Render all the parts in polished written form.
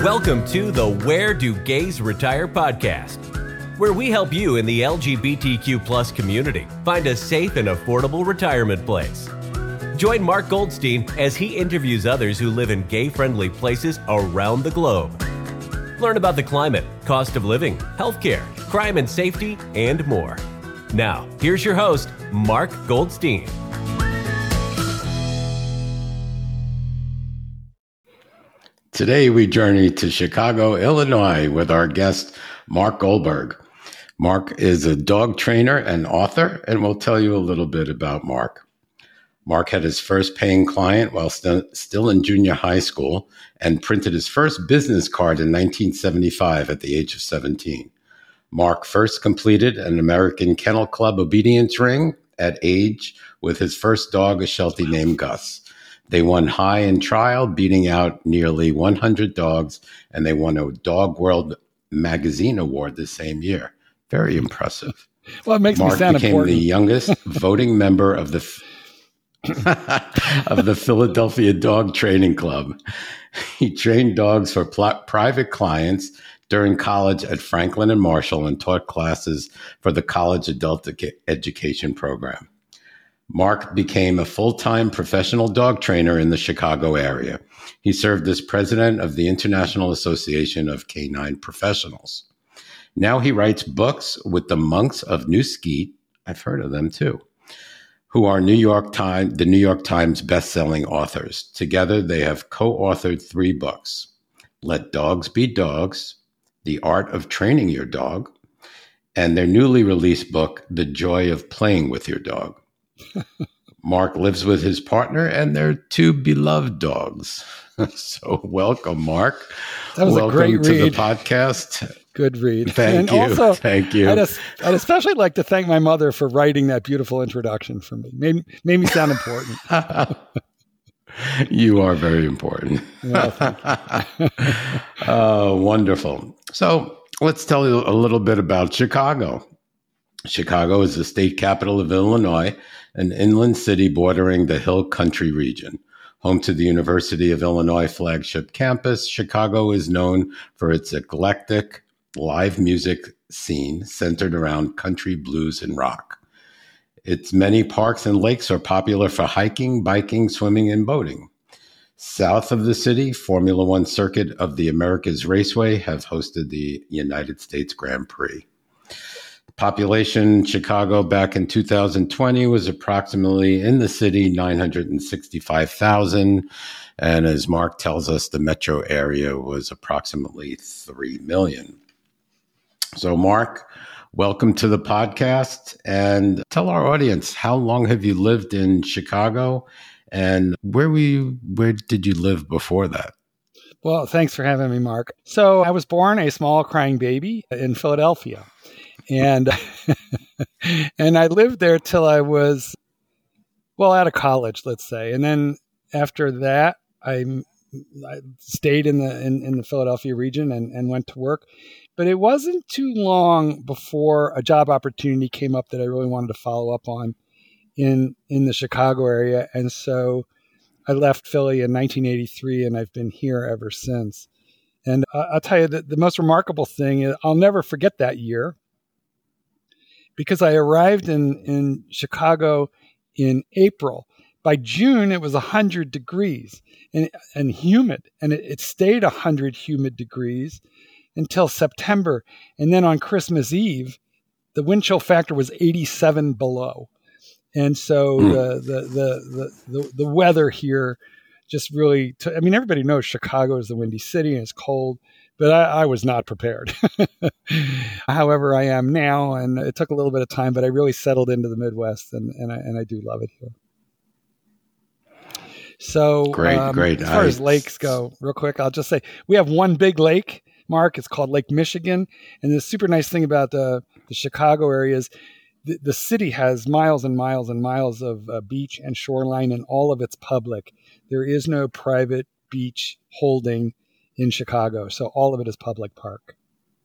Welcome to the Where Do Gays Retire podcast, where we help you in the LGBTQ plus community find a safe and affordable retirement place. Join Mark Goldstein as he interviews others who live in gay-friendly places around the globe. Learn about the climate, cost of living, healthcare, crime and safety, and more. Now, here's your host, Mark Goldstein. Today, we journey to Chicago, Illinois with our guest, Mark Goldberg. Mark is a dog trainer and author, and we'll tell you a little bit about Mark. Mark had his first paying client while still in junior high school and printed his first business card in 1975 at the age of 17. Mark first completed an American Kennel Club obedience ring at age with his first dog, a Sheltie named Gus. They won high in trial, beating out nearly 100 dogs, and they won a Dog World Magazine Award the same year. Very impressive. Well, it makes Mark me sound became important. the youngest voting member of the Philadelphia Dog Training Club. He trained dogs for private clients during college at Franklin and Marshall and taught classes for the college adult education program. Mark became a full-time professional dog trainer in the Chicago area. He served as president of the International Association of Canine Professionals. Now he writes books with the Monks of New Skeet, I've heard of them too, who are the New York Times best-selling authors. Together, they have co-authored 3 books: Let Dogs Be Dogs, The Art of Training Your Dog, and their newly released book, The Joy of Playing with Your Dog. Mark lives with his partner and their 2 beloved dogs. So welcome, Mark. That was welcome a great to read. the podcast. Good read. Thank and you. Also, Thank you. I'd especially like to thank my mother for writing that beautiful introduction for me. Made me sound important. You are very important. Well, thank you. Oh, wonderful. So let's tell you a little bit about Chicago. Chicago is the state capital of Illinois, an inland city bordering the Hill Country region. Home to the University of Illinois flagship campus, Chicago is known for its eclectic live music scene centered around country, blues, and rock. Its many parks and lakes are popular for hiking, biking, swimming, and boating. South of the city, Formula One circuit of the America's Raceway have hosted the United States Grand Prix. Population Chicago back in 2020 was approximately in the city 965,000. And as Mark tells us, the metro area was approximately 3 million. So Mark, welcome to the podcast, and tell our audience, how long have you lived in Chicago, and where did you live before that? Well, thanks for having me, Mark. So I was born a small crying baby in Philadelphia. And and I lived there till I was, out of college, let's say. And then after that, I stayed in the Philadelphia region and went to work. But it wasn't too long before a job opportunity came up that I really wanted to follow up on in the Chicago area. And so I left Philly in 1983, and I've been here ever since. And I'll tell you that the most remarkable thing is I'll never forget that year, because I arrived in Chicago in April. By June, it was 100 degrees and humid, and it stayed 100 humid degrees until September. And then on Christmas Eve, the wind chill factor was 87 below. And so the weather here just really, everybody knows Chicago is the windy city and it's cold, but I was not prepared. However, I am now, and it took a little bit of time, but I really settled into the Midwest, and I do love it here. So great. As far as lakes go, real quick, I'll just say we have one big lake, Mark. It's called Lake Michigan, and the super nice thing about the Chicago area is the city has miles and miles and miles of beach and shoreline, and all of it's public. There is no private beach holding in Chicago, so all of it is public park.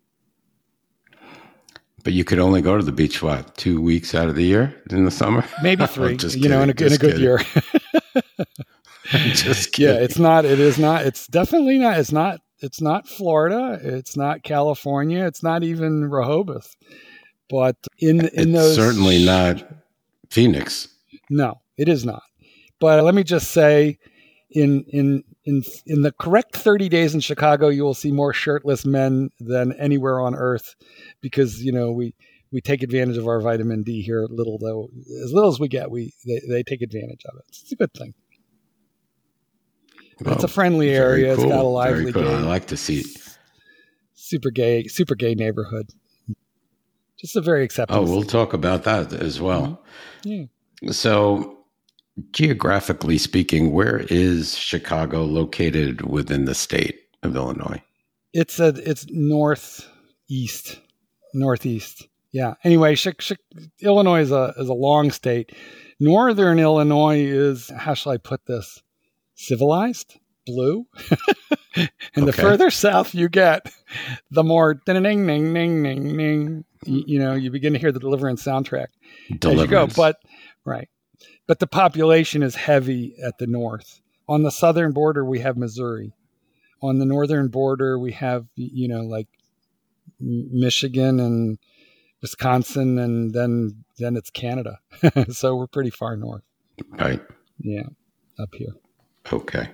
But you could only go to the beach, 2 weeks out of the year in the summer? Maybe 3, Just in a good year. Just kidding. Yeah, it's definitely not, it's not It's not Florida. It's not California. It's not even Rehoboth. But in those, certainly not Phoenix. No, it is not. But let me just say, in the correct 30 days in Chicago, you will see more shirtless men than anywhere on earth, because we take advantage of our vitamin D here. As little as we get, they take advantage of it. It's a good thing. Well, it's a friendly area. Cool. It's got a lively, cool. I like to see it. Super gay neighborhood. Just a very acceptable. Oh, we'll talk about that as well. Mm-hmm. Yeah. So, geographically speaking, where is Chicago located within the state of Illinois? It's northeast. Yeah. Anyway, Illinois is a long state. Northern Illinois is, how shall I put this? Civilized, blue. And the further south you get, the more ding ding ding ding ding ding. You begin to hear the Deliverance soundtrack as you go. But the population is heavy at the north. On the southern border, we have Missouri. On the northern border, we have like Michigan and Wisconsin, and then it's Canada. So we're pretty far north. Right. Yeah, up here. Okay.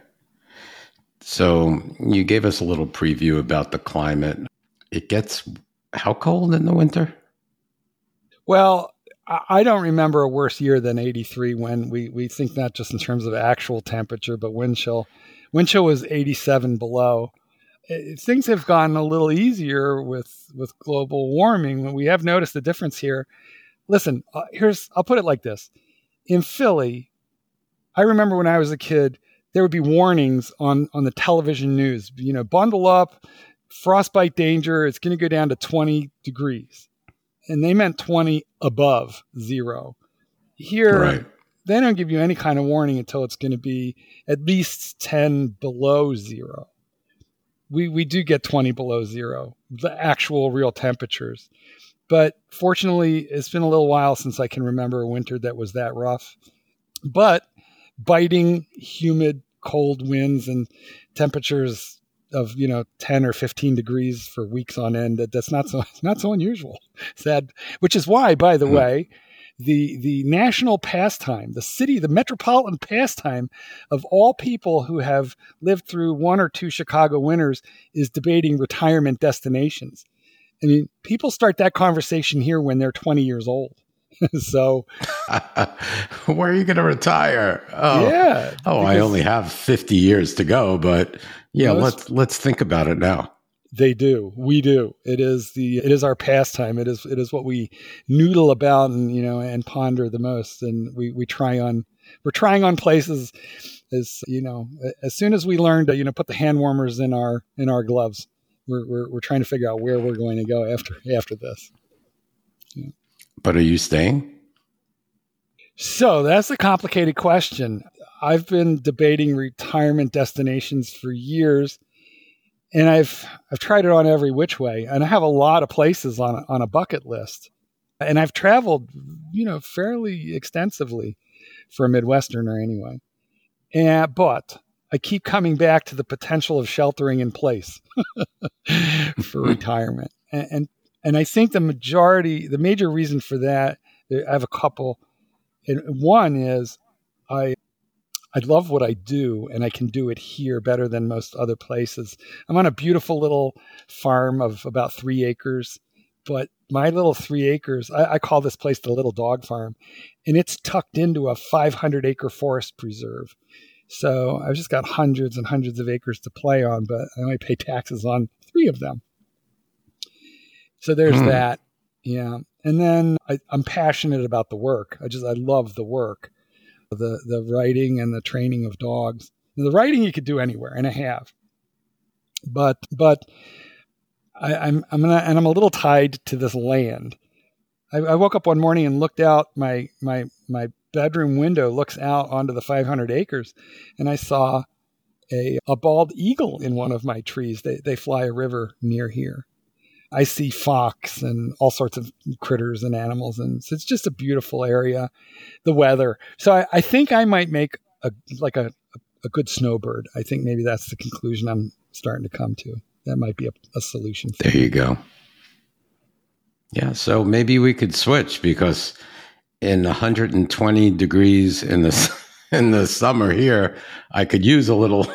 So you gave us a little preview about the climate. It gets how cold in the winter? Well, I don't remember a worse year than 83 when we think not just in terms of actual temperature, but wind chill. Wind chill was 87 below. Things have gotten a little easier with global warming. We have noticed a difference here. Listen, I'll put it like this. In Philly, I remember when I was a kid, there would be warnings on the television news, bundle up, frostbite danger, it's going to go down to 20 degrees. And they meant 20 above zero. Here, They don't give you any kind of warning until it's going to be at least 10 below zero. We do get 20 below zero, the actual real temperatures. But fortunately, it's been a little while since I can remember a winter that was that rough. But biting, humid, cold winds and temperatures of 10 or 15 degrees for weeks on end, that's not so unusual. Sad, which is why, by the way, the national pastime, the metropolitan pastime of all people who have lived through one or two Chicago winters is debating retirement destinations. I mean, people start that conversation here when they're 20 years old. So where are you going to retire? I only have 50 years to go, but let's think about it now. They do. We do. It is our pastime. It is what we noodle about and ponder the most. And we're trying on places as soon as we learn to put the hand warmers in our gloves. We're trying to figure out where we're going to go after this. Yeah. But are you staying? So that's a complicated question. I've been debating retirement destinations for years, and I've tried it on every which way, and I have a lot of places on a bucket list. And I've traveled, fairly extensively for a Midwesterner anyway. But I keep coming back to the potential of sheltering in place for retirement. And I think the major reason for that, I have a couple. And one is I love what I do, and I can do it here better than most other places. I'm on a beautiful little farm of about 3 acres, but my little 3 acres, I call this place the Little Dog Farm, and it's tucked into a 500-acre forest preserve. So I've just got hundreds and hundreds of acres to play on, but I only pay taxes on 3 of them. So there's that. Yeah. And then I'm passionate about the work. I love the work, the writing and the training of dogs. Now, the writing you could do anywhere, and I have. But I'm a little tied to this land. I woke up one morning and looked out my bedroom window looks out onto the 500 acres, and I saw a bald eagle in one of my trees. They fly a river near here. I see fox and all sorts of critters and animals, and so it's just a beautiful area. The weather. So I think I might make a good snowbird. I think maybe that's the conclusion starting to come to. That might be a solution. There you go. Yeah, so maybe we could switch, because in 120 degrees in the summer here, I could use a little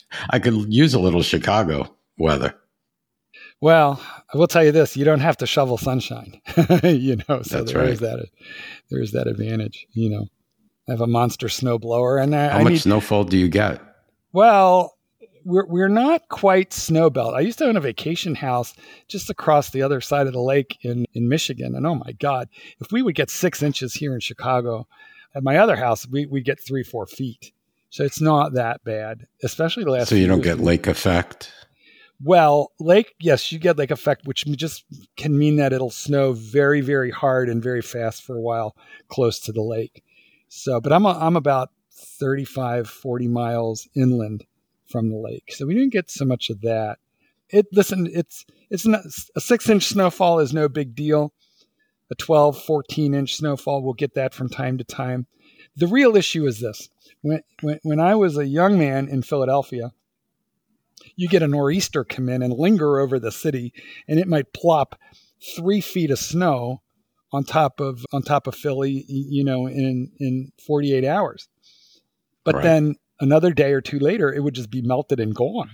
Chicago weather. Well, I will tell you this: you don't have to shovel sunshine, So That's right. There is that advantage. I have a monster snow blower, and how much snowfall do you get? Well, we're not quite snowbelt. I used to own a vacation house just across the other side of the lake in Michigan, and oh my God, if we would get 6 inches here in Chicago, at my other house we get 3-4 feet. So it's not that bad, especially the last. So you don't get lake effect. Well, yes, you get lake effect, which just can mean that it'll snow very, very hard and very fast for a while close to the lake. So, but I'm about 35, 40 miles inland from the lake, so we didn't get so much of that. It's not a 6-inch snowfall is no big deal. A 12, 14-inch snowfall, we'll get that from time to time. The real issue is this: when I was a young man in Philadelphia, you get a nor'easter come in and linger over the city, and it might plop 3 feet of snow on top of Philly, in 48 hours. But Right. Then another day or two later, it would just be melted and gone.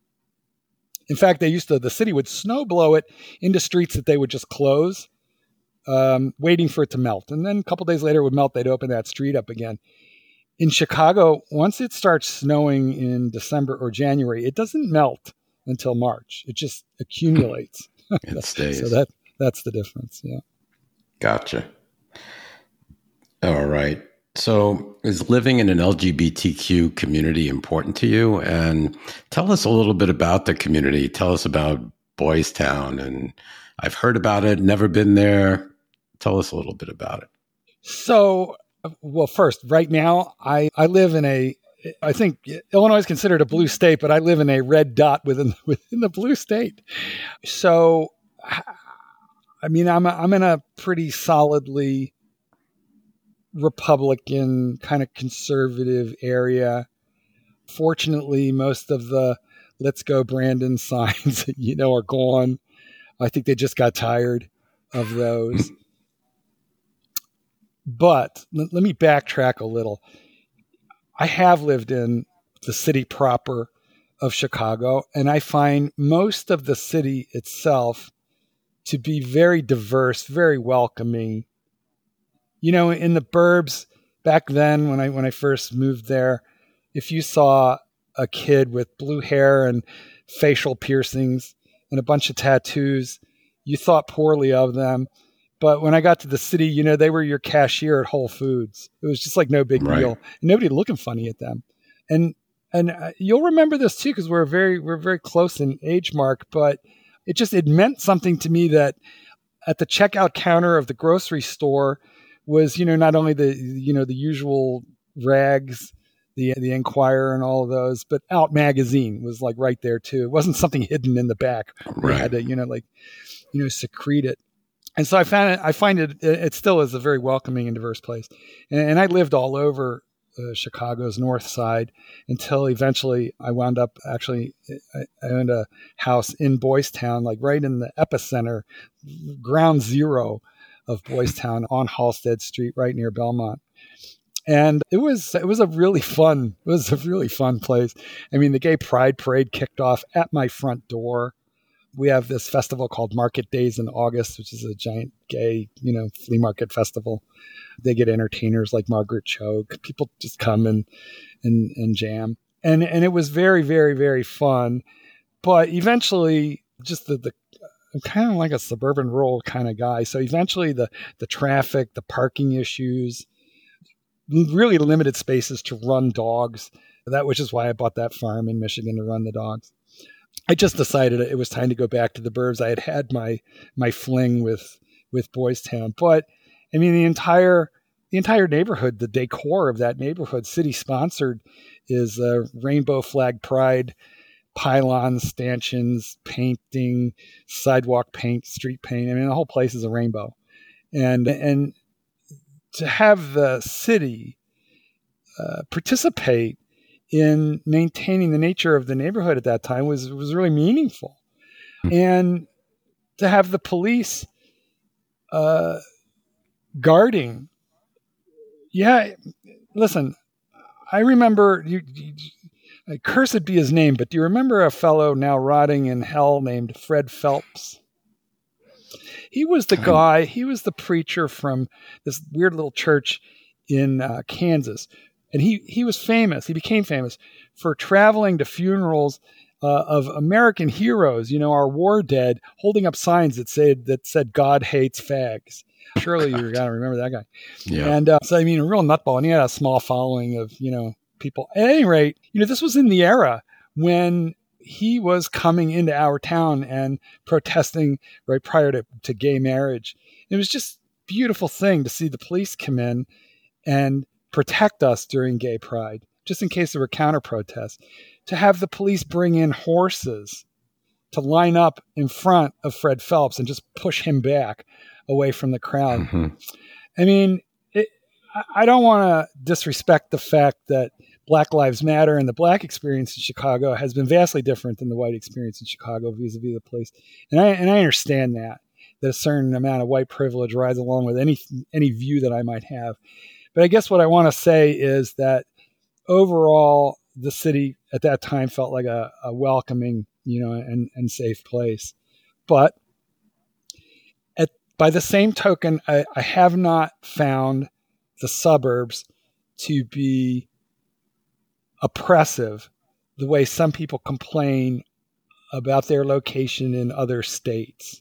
In fact, the city would snow blow it into streets that they would just close, waiting for it to melt. And then a couple days later it would melt. They'd open that street up again. In Chicago, once it starts snowing in December or January, it doesn't melt until March. It just accumulates. It stays. So that's the difference. Yeah. Gotcha. All right. So is living in an LGBTQ community important to you? And tell us a little bit about the community. Tell us about Boys Town. And I've heard about it, never been there. Tell us a little bit about it. So, well, first, right now, I live in I think Illinois is considered a blue state, but I live in a red dot within the blue state. So, I mean, I'm in a pretty solidly Republican kind of conservative area. Fortunately, most of the "Let's Go Brandon" signs, are gone. I think they just got tired of those. But let me backtrack a little. I have lived in the city proper of Chicago, and I find most of the city itself to be very diverse, very welcoming. In the burbs back then, when I first moved there, if you saw a kid with blue hair and facial piercings and a bunch of tattoos, you thought poorly of them. But when I got to the city, they were your cashier at Whole Foods. It was just like no big Right. deal. Nobody looking funny at them. And you'll remember this too, because we're very close in age, Mark. But it meant something to me that at the checkout counter of the grocery store was, not only the usual rags, the Enquirer and all of those, but Out Magazine was like right there too. It wasn't something hidden in the back. We Right. had to, secrete it. And so I find it still is a very welcoming and diverse place. And I lived all over Chicago's north side until eventually I wound up I owned a house in Boys Town, like right in the epicenter, ground zero of Boys Town on Halstead Street, right near Belmont. And it was a really fun place. I mean, the Gay Pride Parade kicked off at my front door. We have this festival called Market Days in August, which is a giant gay, flea market festival. They get entertainers like Margaret Cho. People just come and jam. And it was very, very, very fun. But eventually, just I'm kind of like a suburban rural kind of guy. So eventually the traffic, the parking issues, really limited spaces to run dogs. Which is why I bought that farm in Michigan to run the dogs. I just decided it was time to go back to the burbs. I had my fling with Boys Town, but I mean the entire neighborhood, the decor of that neighborhood, city sponsored, is rainbow flag pride, pylons, stanchions, painting, sidewalk paint, street paint. I mean the whole place is a rainbow, and to have the city participate in maintaining the nature of the neighborhood at that time was really meaningful. And to have the police guarding, listen, I remember, cursed be his name, but do you remember a fellow now rotting in hell named Fred Phelps? He was the guy, he was the preacher from this weird little church in Kansas. And he was famous, he became famous for traveling to funerals of American heroes, our war dead, holding up signs that said God hates fags. Surely you're going to remember that guy. Yeah. And so, a real nutball. And he had a small following of, people. At any rate, this was in the era when he was coming into our town and protesting right prior to gay marriage. It was just a beautiful thing to see the police come in and protect us during gay pride, just in case there were counter protests. To have the police bring in horses to line up in front of Fred Phelps and just push him back away from the crowd. Mm-hmm. I don't want to disrespect the fact that Black Lives Matter and the Black experience in Chicago has been vastly different than the white experience in Chicago vis-a-vis the police. And I understand that a certain amount of white privilege rides along with any view that I might have. But I guess what I want to say is that overall, the city at that time felt like a welcoming, and safe place. But by the same token, I have not found the suburbs to be oppressive the way some people complain about their location in other states.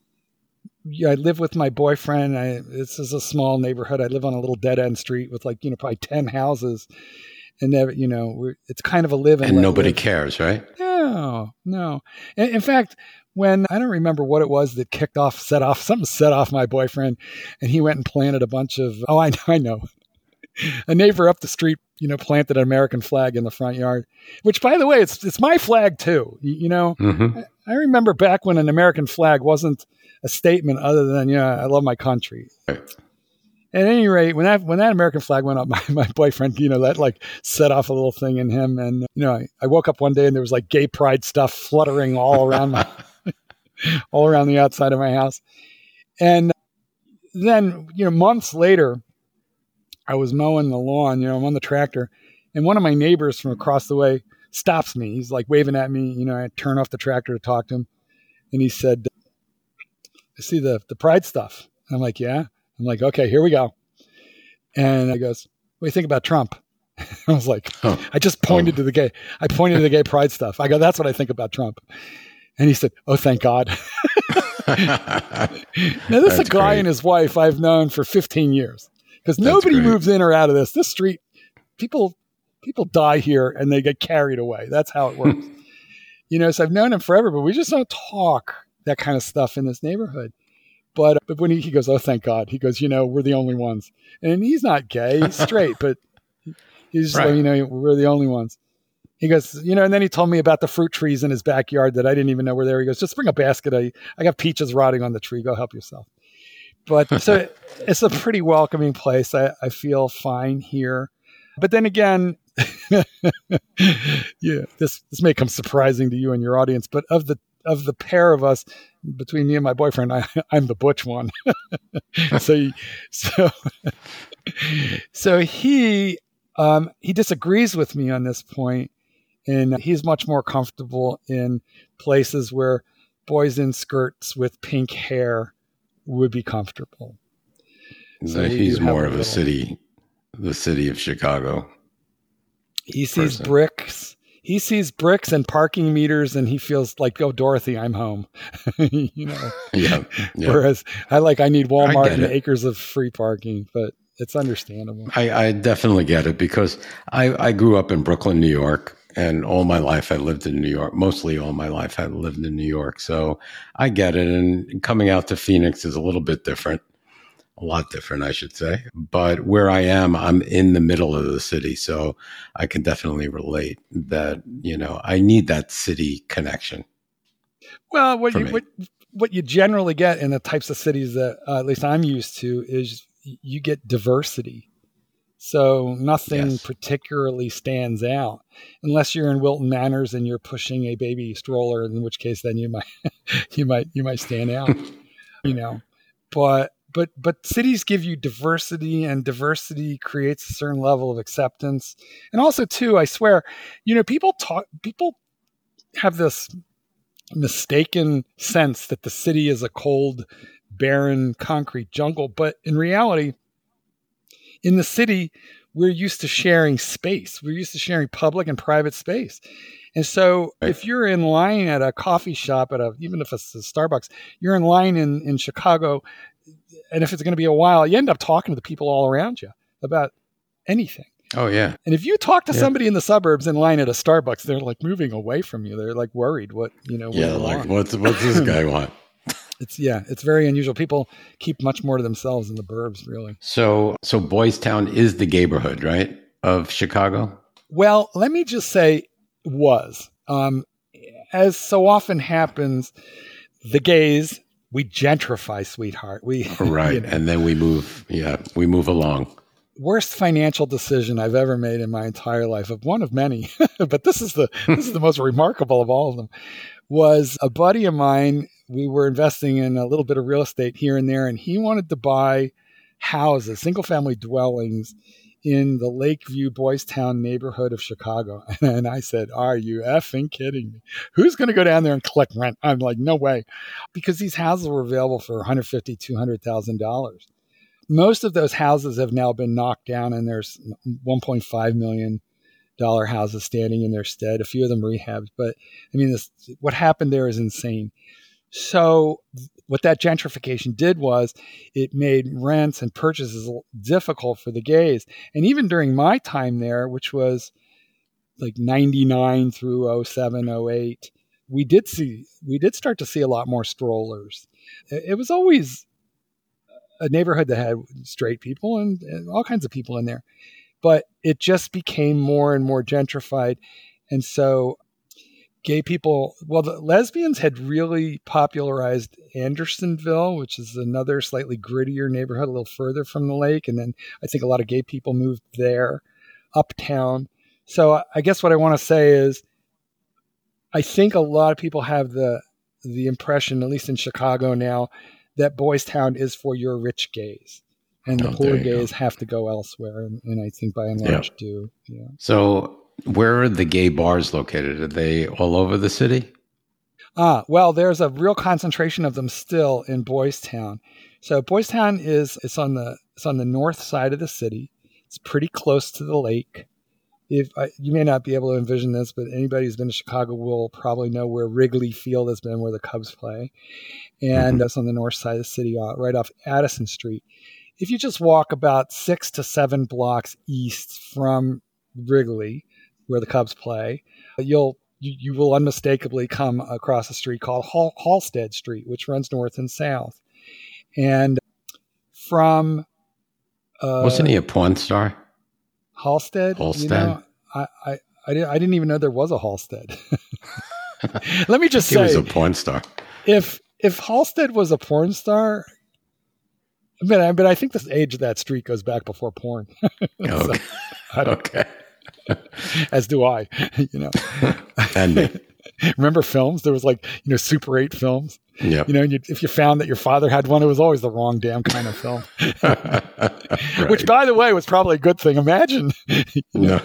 I live with my boyfriend. This is a small neighborhood. I live on a little dead end street with probably 10 houses. And it's kind of a live and nobody cares, right? No. In fact, when I don't remember what it was that set off my boyfriend, and he went and planted a bunch of, I know. A neighbor up the street, planted an American flag in the front yard, which, by the way, it's my flag too. Mm-hmm. I remember back when an American flag wasn't a statement other than, I love my country. Right. At any rate, when that American flag went up, my boyfriend, that set off a little thing in him. And, I woke up one day and there was gay pride stuff fluttering all around all around the outside of my house. And then, months later, I was mowing the lawn, I'm on the tractor, and one of my neighbors from across the way stops me. He's waving at me, I turn off the tractor to talk to him. And he said, I see the pride stuff. I'm like, yeah. I'm like, okay, here we go. And he goes, what do you think about Trump? I was like, I just pointed to the gay pride stuff. I go, that's what I think about Trump. And he said, oh, thank God. Now, this is a guy and his wife I've known for 15 years. Because nobody moves in or out of this. This street, people die here and they get carried away. That's how it works. So I've known him forever, but we just don't talk that kind of stuff in this neighborhood. But when he goes, oh, thank God. He goes, we're the only ones. And he's not gay. He's straight, but he's just we're the only ones. He goes, and then he told me about the fruit trees in his backyard that I didn't even know were there. He goes, just bring a basket. I got peaches rotting on the tree. Go help yourself. But so it's a pretty welcoming place. I feel fine here. But then again, this may come surprising to you and your audience, but of the pair of us, between me and my boyfriend, I'm the butch one. So he disagrees with me on this point, and he's much more comfortable in places where boys in skirts with pink hair would be comfortable. So he's more of the city of Chicago. He sees bricks. He sees bricks and parking meters, and he feels like, "Oh, Dorothy, I'm home." Yeah. Whereas I need Walmart and acres of free parking, but it's understandable. I definitely get it because I grew up in Brooklyn, New York, and all my life I lived in New York. Mostly all my life I lived in New York, so I get it. And coming out to Phoenix is a little bit different. A lot different, I should say. But where I am, I'm in the middle of the city. So I can definitely relate that, I need that city connection. Well, what you generally get in the types of cities that at least I'm used to is you get diversity. So nothing Yes. particularly stands out, unless you're in Wilton Manors and you're pushing a baby stroller, in which case then you might you might stand out, you know. But cities give you diversity, and diversity creates a certain level of acceptance. And also too, I swear, people have this mistaken sense that the city is a cold, barren, concrete jungle. But in reality, in the city, we're used to sharing space. We're used to sharing public and private space. And so if you're in line at a coffee shop, even if it's a Starbucks, you're in line in Chicago, and if it's going to be a while, you end up talking to the people all around you about anything. Oh, yeah. And if you talk to somebody in the suburbs in line at a Starbucks, they're like moving away from you. They're like worried what's this guy want? It's very unusual. People keep much more to themselves in the burbs, really. So Boys Town is the gayborhood, right, of Chicago? Well, let me just say was. As so often happens, the gays, we gentrify, sweetheart. Right. And then we move along. Worst financial decision I've ever made in my entire life, of one of many, but this is the most remarkable of all of them, was a buddy of mine. We were investing in a little bit of real estate here and there, and he wanted to buy houses, single-family dwellings in the Lakeview, Boys Town neighborhood of Chicago. And I said, are you effing kidding me? Who's going to go down there and collect rent? I'm like, no way. Because these houses were available for $150,000, $200,000. Most of those houses have now been knocked down, and there's $1.5 million houses standing in their stead, a few of them rehabbed. But I mean, what happened there is insane. So what that gentrification did was it made rents and purchases difficult for the gays. And even during my time there, which was like 99 through 07, 08, we did start to see a lot more strollers. It was always a neighborhood that had straight people and all kinds of people in there, but it just became more and more gentrified. And so gay people, the lesbians had really popularized Andersonville, which is another slightly grittier neighborhood a little further from the lake. And then I think a lot of gay people moved there, uptown. So I guess what I want to say is, I think a lot of people have the impression, at least in Chicago now, that Boys Town is for your rich gays, and the poor gays have to go elsewhere. And I think by and large do. Yeah. So where are the gay bars located? Are they all over the city? Well, there's a real concentration of them still in Boys Town. So Boys Town it's on the north side of the city. It's pretty close to the lake. You may not be able to envision this, but anybody who's been to Chicago will probably know where Wrigley Field has been, where the Cubs play. And that's on the north side of the city, right off Addison Street. If you just walk about 6 to 7 blocks east from Wrigley, where the Cubs play, you will unmistakably come across a street called Halsted Street, which runs north and south. And from... wasn't he a porn star? Halsted? I didn't even know there was a Halsted. Let me just say, he was a porn star. If Halsted was a porn star, but I think the age of that street goes back before porn. Okay. Okay. As do I. And me. Remember films? There was Super 8 films. Yeah. If you found that your father had one, it was always the wrong damn kind of film. Right. Which, by the way, was probably a good thing. Imagine. No.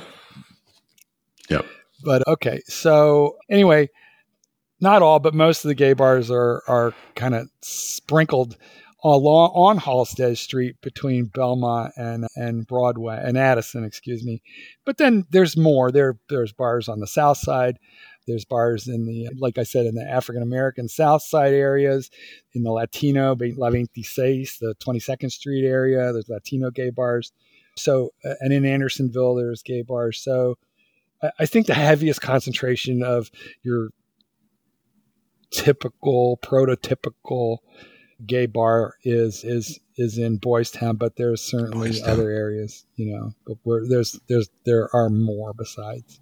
Yep. But okay. So anyway, not all, but most of the gay bars are kind of sprinkled on Halsted Street between Belmont and Broadway and Addison, excuse me. But then there's more. There's bars on the south side. There's bars in like I said, in the African-American South Side areas, in the Latino, La 26, the 22nd Street area, there's Latino gay bars. So, and in Andersonville, there's gay bars. So I think the heaviest concentration of your prototypical gay bar is in Boys Town, but there's certainly other areas, but where there are more besides.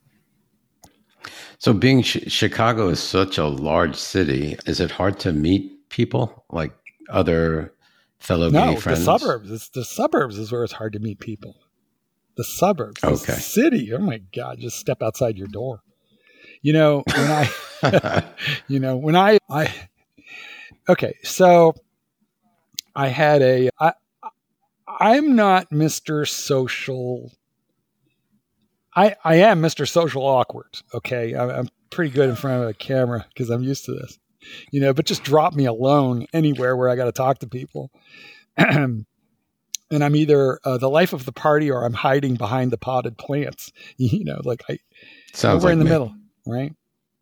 So being Chicago is such a large city, is it hard to meet people like other fellow gay friends? No, the suburbs is where it's hard to meet people. the suburbs. Okay. The city, oh my God, just step outside your door. When okay, so I had I'm not Mr. Social. I am Mr. Social Awkward. Okay. I'm pretty good in front of a camera because I'm used to this, but just drop me alone anywhere where I got to talk to people. And I'm either the life of the party or I'm hiding behind the potted plants, Sounds over like in the me. middle. Right.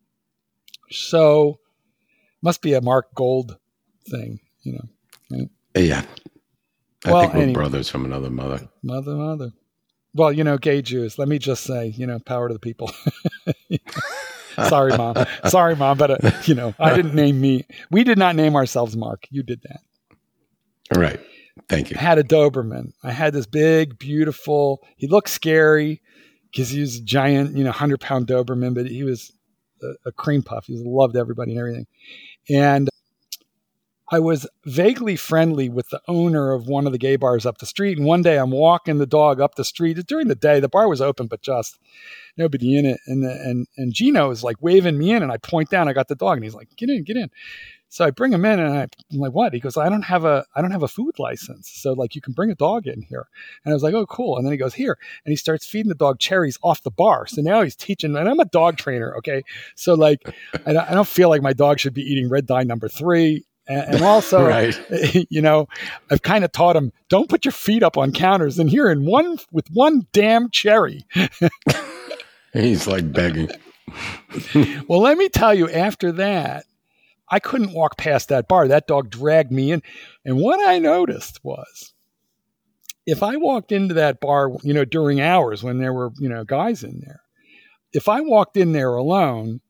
So must be a Mark Gold thing, right? Yeah. I think we're brothers from another mother. Mother. Well, gay Jews. Let me just say, power to the people. Sorry, Mom. But, I didn't name me. We did not name ourselves Mark. You did that. Right. Thank you. I had a Doberman. I had this big, beautiful, he looked scary because he was a giant, 100-pound Doberman, but he was a cream puff. He loved everybody and everything. And I was vaguely friendly with the owner of one of the gay bars up the street. And one day I'm walking the dog up the street. During the day, the bar was open, but just nobody in it. And Gino is like waving me in, and I point down. I got the dog, and he's like, "Get in." So I bring him in, and I'm like, "What?" He goes, "I don't have a food license, so like you can bring a dog in here." And I was like, "Oh, cool." And then he goes, "Here," and he starts feeding the dog cherries off the bar. So now he's teaching, and I'm a dog trainer, okay? So like, I don't feel like my dog should be eating red dye number 3. And also, right. I've kind of taught him, don't put your feet up on counters and here with one damn cherry. He's like begging. Well, let me tell you, after that, I couldn't walk past that bar. That dog dragged me in. And what I noticed was if I walked into that bar, during hours when there were, guys in there, if I walked in there alone,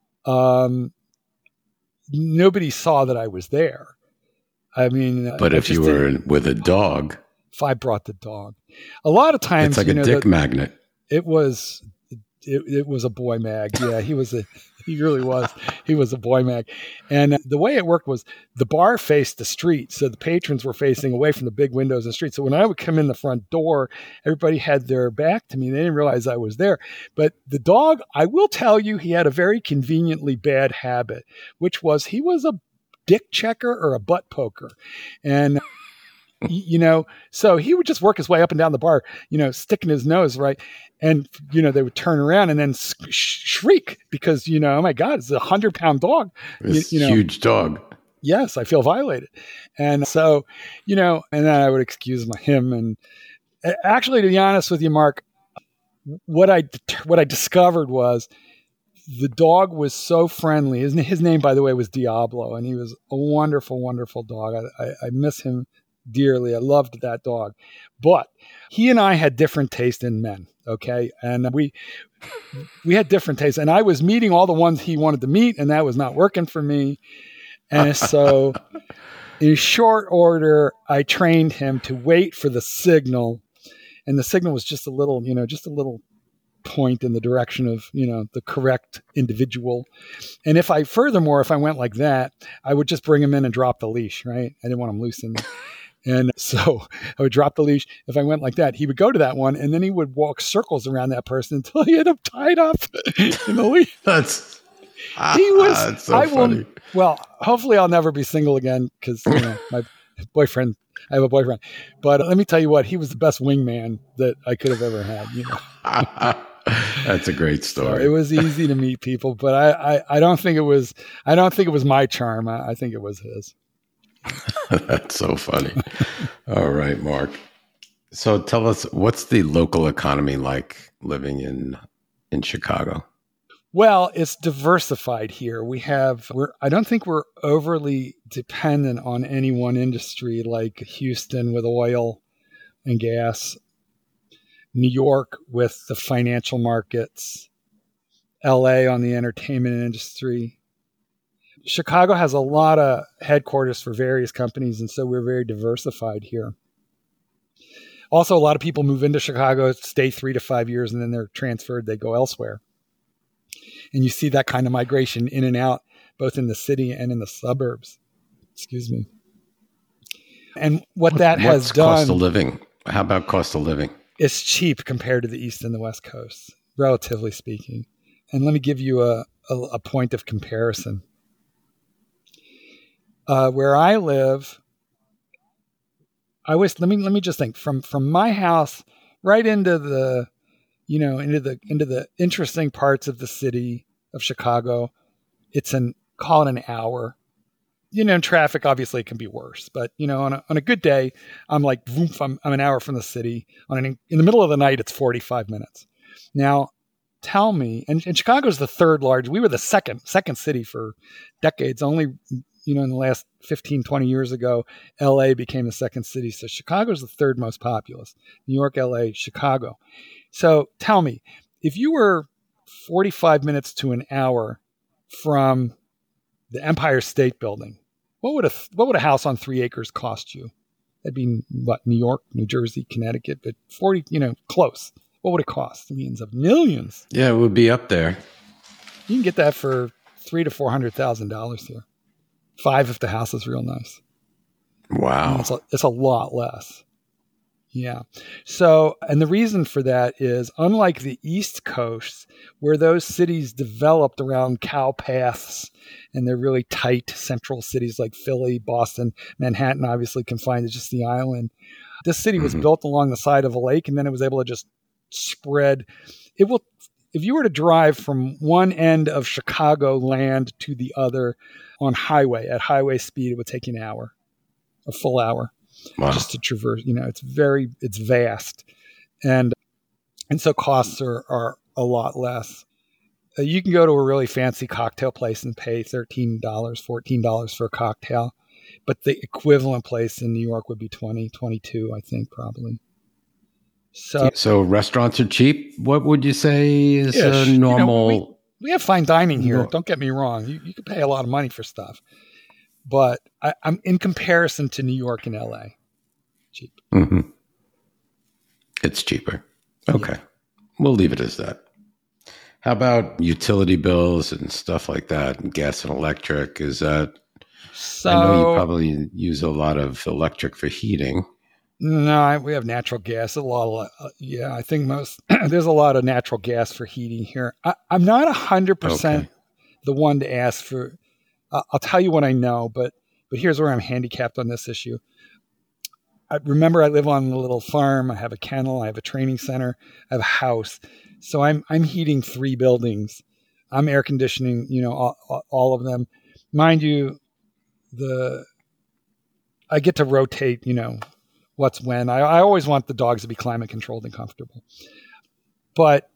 nobody saw that I was there. I mean, but if you were with a dog, if I brought the dog, a lot of times it's like a dick magnet. It was a boy mag. Yeah, he really was. He was a boy mag. And the way it worked was the bar faced the street. So the patrons were facing away from the big windows in the street. So when I would come in the front door, everybody had their back to me. They didn't realize I was there. But the dog, I will tell you, he had a very conveniently bad habit, which was he was a dick checker or a butt poker. And so he would just work his way up and down the bar, sticking his nose, right? And, they would turn around and then shriek because, oh my God, it's a 100-pound dog. This huge dog. Yes, I feel violated. And so, and then I would excuse him. And actually, to be honest with you, Mark, what I discovered was the dog was so friendly. His name, by the way, was Diablo, and he was a wonderful, wonderful dog. I miss him dearly. I loved that dog. But he and I had different taste in men, okay? And we had different tastes. And I was meeting all the ones he wanted to meet, and that was not working for me. And so in short order, I trained him to wait for the signal. And the signal was just a little point in the direction of, the correct individual. And if I went like that, I would just bring him in and drop the leash, right? I didn't want him loose in there. And so I would drop the leash. If I went like that, he would go to that one, and then he would walk circles around that person until he had him tied up in the leash. That's so funny. Well, hopefully I'll never be single again because, my boyfriend, I have a boyfriend. But let me tell you what, he was the best wingman that I could have ever had, That's a great story. So it was easy to meet people, but I don't think it was my charm. I think it was his. That's so funny. All right, Mark. So tell us, what's the local economy like living in Chicago? Well, it's diversified here. I don't think we're overly dependent on any one industry like Houston with oil and gas, New York with the financial markets, LA on the entertainment industry. Chicago has a lot of headquarters for various companies, and so we're very diversified here. Also, a lot of people move into Chicago, stay 3 to 5 years, and then they're transferred. They go elsewhere. And you see that kind of migration in and out, both in the city and in the suburbs. Excuse me. And what has done... Cost of living? How about cost of living? It's cheap compared to the East and the West Coast, relatively speaking. And let me give you a point of comparison. Where I live, let me just think from my house right into the interesting parts of the city of Chicago. Call it an hour. Traffic obviously can be worse, but on a good day, I'm like, I'm an hour from the city. In the middle of the night, it's 45 minutes. Now, tell me, and Chicago's the third largest. We were the second city for decades. Only, in the last 15, 20 years ago, LA became the second city. So Chicago's the third most populous. New York, LA, Chicago. So tell me, if you were 45 minutes to an hour from the Empire State Building, what would a house on 3 acres cost you? That'd be what, New York, New Jersey, Connecticut, but 40, close. What would it cost? Millions. Yeah, it would be up there. You can get that for $300,000 to $400,000 here. 5 if the house is real nice. Wow. It's a lot less. Yeah. So, and the reason for that is, unlike the East Coast, where those cities developed around cow paths and they're really tight central cities like Philly, Boston, Manhattan, obviously confined to just the island. This city was built along the side of a lake, and then it was able to just spread. If you were to drive from one end of Chicago land to the other at highway speed, it would take you an hour, a full hour. Wow. Just to traverse, it's vast. And so costs are a lot less. You can go to a really fancy cocktail place and pay $13, $14 for a cocktail. But the equivalent place in New York would be $20, $22, I think, probably. So restaurants are cheap. What would you say is a normal? We have fine dining here. Don't get me wrong. You could pay a lot of money for stuff. But I'm in comparison to New York and LA, cheap. Mm-hmm. It's cheaper. Okay. Yeah. We'll leave it as that. How about utility bills and stuff like that, gas and electric? Is that, I know you probably use a lot of electric for heating. No, we have natural gas. I think there's a lot of natural gas for heating here. I'm not 100% the one to ask for. I'll tell you what I know, but here's where I'm handicapped on this issue. I live on a little farm. I have a kennel. I have a training center. I have a house. So I'm heating 3 buildings. I'm air conditioning, all of them. Mind you, I get to rotate, what's when. I always want the dogs to be climate controlled and comfortable. But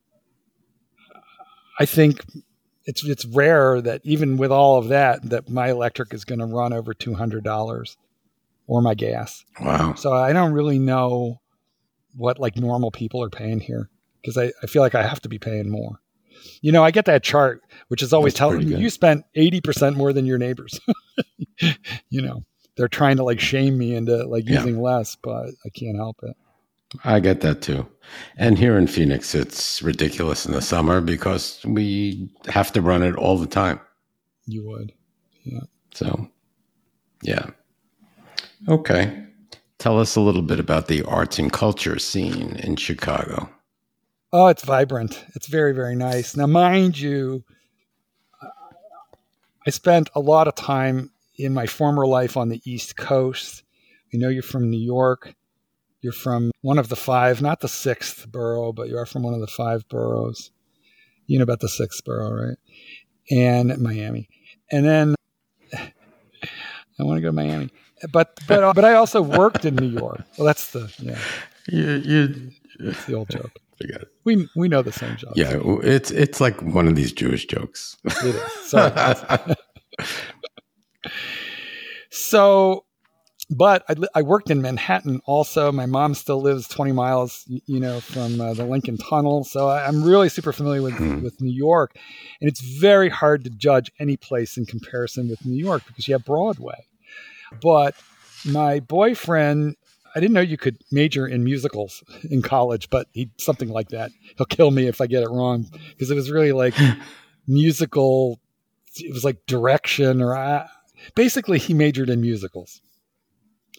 I think it's rare that even with all of that my electric is going to run over $200 or my gas. Wow. So I don't really know what like normal people are paying here, because I feel like I have to be paying more. I get that chart, which is always telling me you spent 80% more than your neighbors. They're trying to like shame me into using less, but I can't help it. I get that too. And here in Phoenix, it's ridiculous in the summer because we have to run it all the time. You would. Yeah. So, yeah. Okay. Tell us a little bit about the arts and culture scene in Chicago. Oh, it's vibrant. It's very, very nice. Now, mind you, I spent a lot of time in my former life on the East Coast. You're from New York. You're from one of the 5, not the 6th borough, but you are from one of the 5 boroughs. You know about the 6th borough, right? And Miami. And then I want to go to Miami. But I also worked in New York. Well, that's the that's the old joke. Forget it. We know the same joke. Yeah, it's like one of these Jewish jokes. It is. Sorry. So, but I worked in Manhattan also. My mom still lives 20 miles, from the Lincoln Tunnel. So I'm really super familiar with New York. And it's very hard to judge any place in comparison with New York because you have Broadway. But my boyfriend, I didn't know you could major in musicals in college, but something like that. He'll kill me if I get it wrong, because it was really like musical. It was like direction basically he majored in musicals.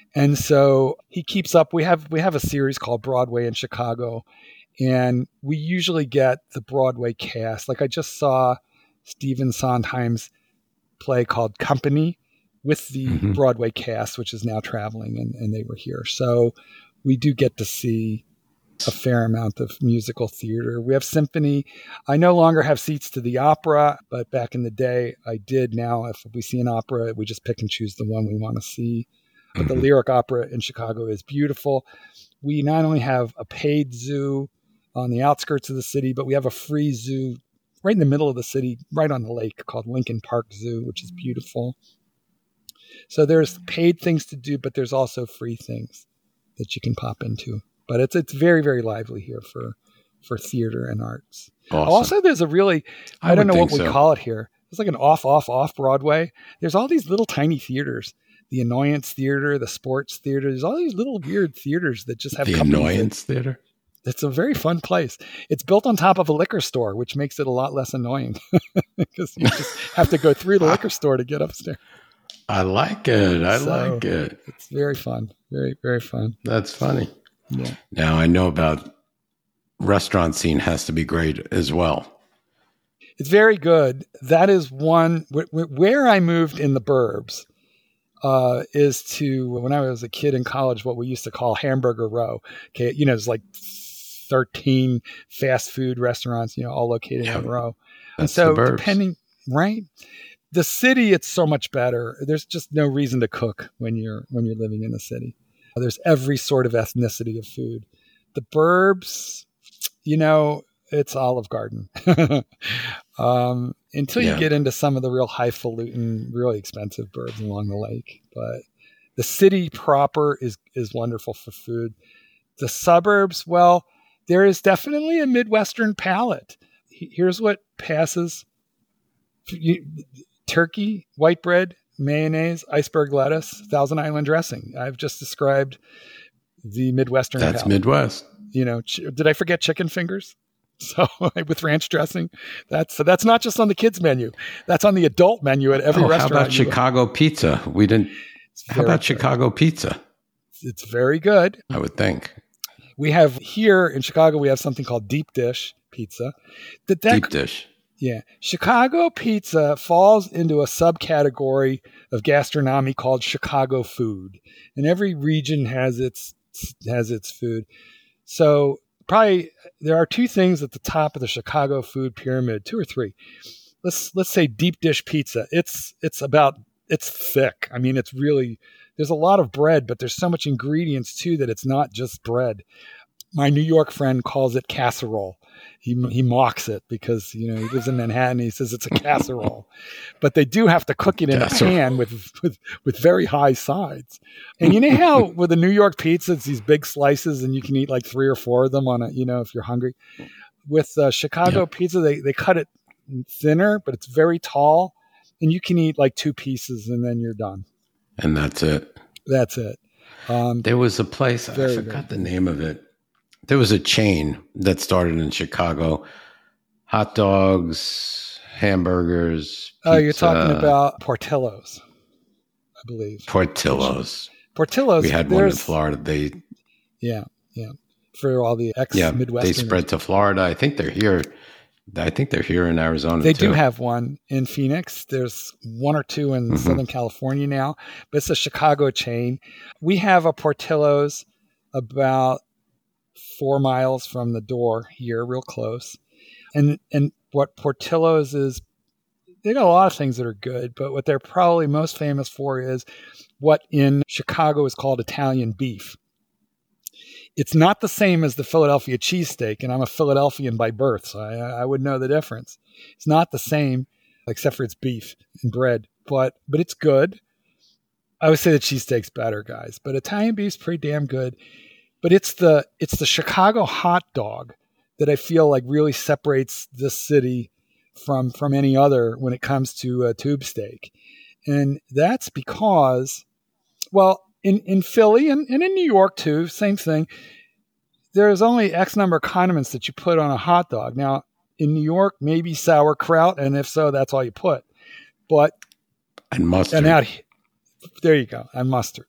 And so he keeps up. We have a series called Broadway in Chicago, and we usually get the Broadway cast. Like I just saw Stephen Sondheim's play called Company with the Broadway cast, which is now traveling, and they were here. So we do get to see a fair amount of musical theater. We have symphony. I no longer have seats to the opera, but back in the day I did. Now if we see an opera, we just pick and choose the one we want to see. But the Lyric Opera in Chicago is beautiful. We not only have a paid zoo on the outskirts of the city, but we have a free zoo right in the middle of the city, right on the lake, called Lincoln Park Zoo, which is beautiful. So there's paid things to do, but there's also free things that you can pop into. But it's very, very lively here for theater and arts. Awesome. Also, there's a really, I don't know what we call it here. It's like an off Broadway. There's all these little tiny theaters. The Annoyance Theater, the Sports Theater. There's all these little weird theaters that just have the Annoyance Theater. It's a very fun place. It's built on top of a liquor store, which makes it a lot less annoying because you just have to go through the liquor store to get upstairs. I like it. I like it. It's very fun. Very, very fun. That's funny. Yeah. Now I know about restaurant scene has to be great as well. It's very good. That is one where I moved in the burbs. Is to when I was a kid in college, what we used to call Hamburger Row. Okay, it's like 13 fast food restaurants, all located in a row. And so depending, right? The city, it's so much better. There's just no reason to cook when you're living in the city. There's every sort of ethnicity of food. The burbs, it's Olive Garden. Until you get into some of the real highfalutin, really expensive burbs along the lake. But the city proper is wonderful for food. The suburbs, well, there is definitely a Midwestern palate. Here's what passes. Turkey, white bread, mayonnaise, iceberg lettuce, Thousand Island dressing. I've just described the Midwestern palate. That's Midwest. Did I forget chicken fingers? So with ranch dressing, that's not just on the kids menu. That's on the adult menu at every restaurant. How about Chicago pizza? We didn't. How about Chicago pizza? It's very good. I would think. We have here in Chicago, we have something called deep dish pizza. Deep dish. Yeah. Chicago pizza falls into a subcategory of gastronomy called Chicago food. And every region has its food. So probably there are two things at the top of the Chicago food pyramid, two or three. Let's say deep dish pizza. It's thick. I mean, it's really, there's a lot of bread, but there's so much ingredients too that it's not just bread. My New York friend calls it casserole. He mocks it because, he lives in Manhattan. He says it's a casserole, but they do have to cook it in a pan with very high sides. And you know how with a New York pizza, it's these big slices and you can eat like 3 or 4 of them on a, if you're hungry. With Chicago pizza, they cut it thinner, but it's very tall and you can eat like 2 pieces and then you're done. And that's it. That's it. There was a place, I forgot the name of it. There was a chain that started in Chicago. Hot dogs, hamburgers, pizza. Oh, you're talking about Portillo's, I believe. Portillo's. We had one in Florida. Yeah. For all the ex-Midwesterners. They spread to Florida. I think they're here. In Arizona, They do have one in Phoenix. There's 1 or 2 in Southern California now. But it's a Chicago chain. We have a Portillo's about 4 miles from the door here, real close. And what Portillo's is, they got a lot of things that are good, but what they're probably most famous for is what in Chicago is called Italian beef. It's not the same as the Philadelphia cheesesteak, and I'm a Philadelphian by birth, so I would know the difference. It's not the same, except for it's beef and bread, but it's good. I would say the cheesesteak's better, guys, but Italian beef's pretty damn good. But it's the Chicago hot dog that I feel like really separates this city from any other when it comes to tube steak. And that's because, well, in Philly and in New York too, same thing. There's only X number of condiments that you put on a hot dog. Now, in New York, maybe sauerkraut, and if so, that's all you put. And mustard. And there you go, and mustard.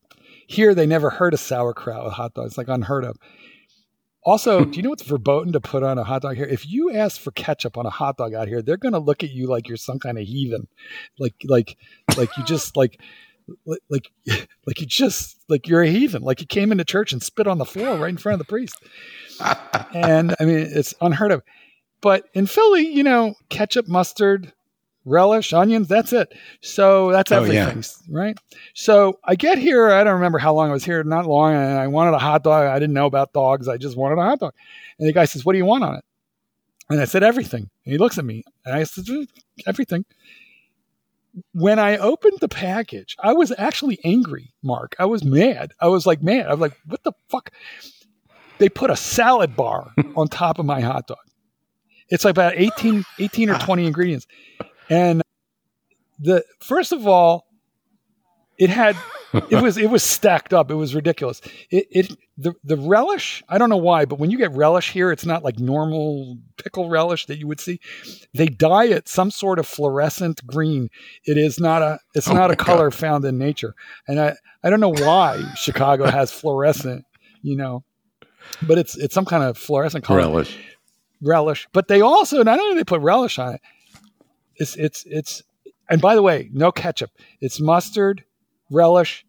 Here, they never heard of sauerkraut with hot dogs. It's like unheard of. Also, do you know what's verboten to put on a hot dog here? If you ask for ketchup on a hot dog out here, they're going to look at you like you're some kind of heathen, like you just like you just like you're a heathen, like you came into church and spit on the floor right in front of the priest. And I mean, it's unheard of. But in Philly, ketchup, mustard, relish, onions, that's it. So that's everything, right? So I get here, I don't remember how long I was here, not long, and I wanted a hot dog. I didn't know about dogs. I just wanted a hot dog. And the guy says, what do you want on it? And I said, everything. And he looks at me, and I said, everything. When I opened the package, I was actually angry, Mark. I was mad. I was like, what the fuck? They put a salad bar on top of my hot dog. It's like about 18 or 20 ingredients. And first of all, it was stacked up. It was ridiculous. The relish, I don't know why, but when you get relish here, it's not like normal pickle relish that you would see. They dye it some sort of fluorescent green. It's not a color found in nature. And I don't know why Chicago has fluorescent, but it's some kind of fluorescent color. Relish. But they also, not only do they put relish on it, it's and by the way, no ketchup. It's mustard, relish,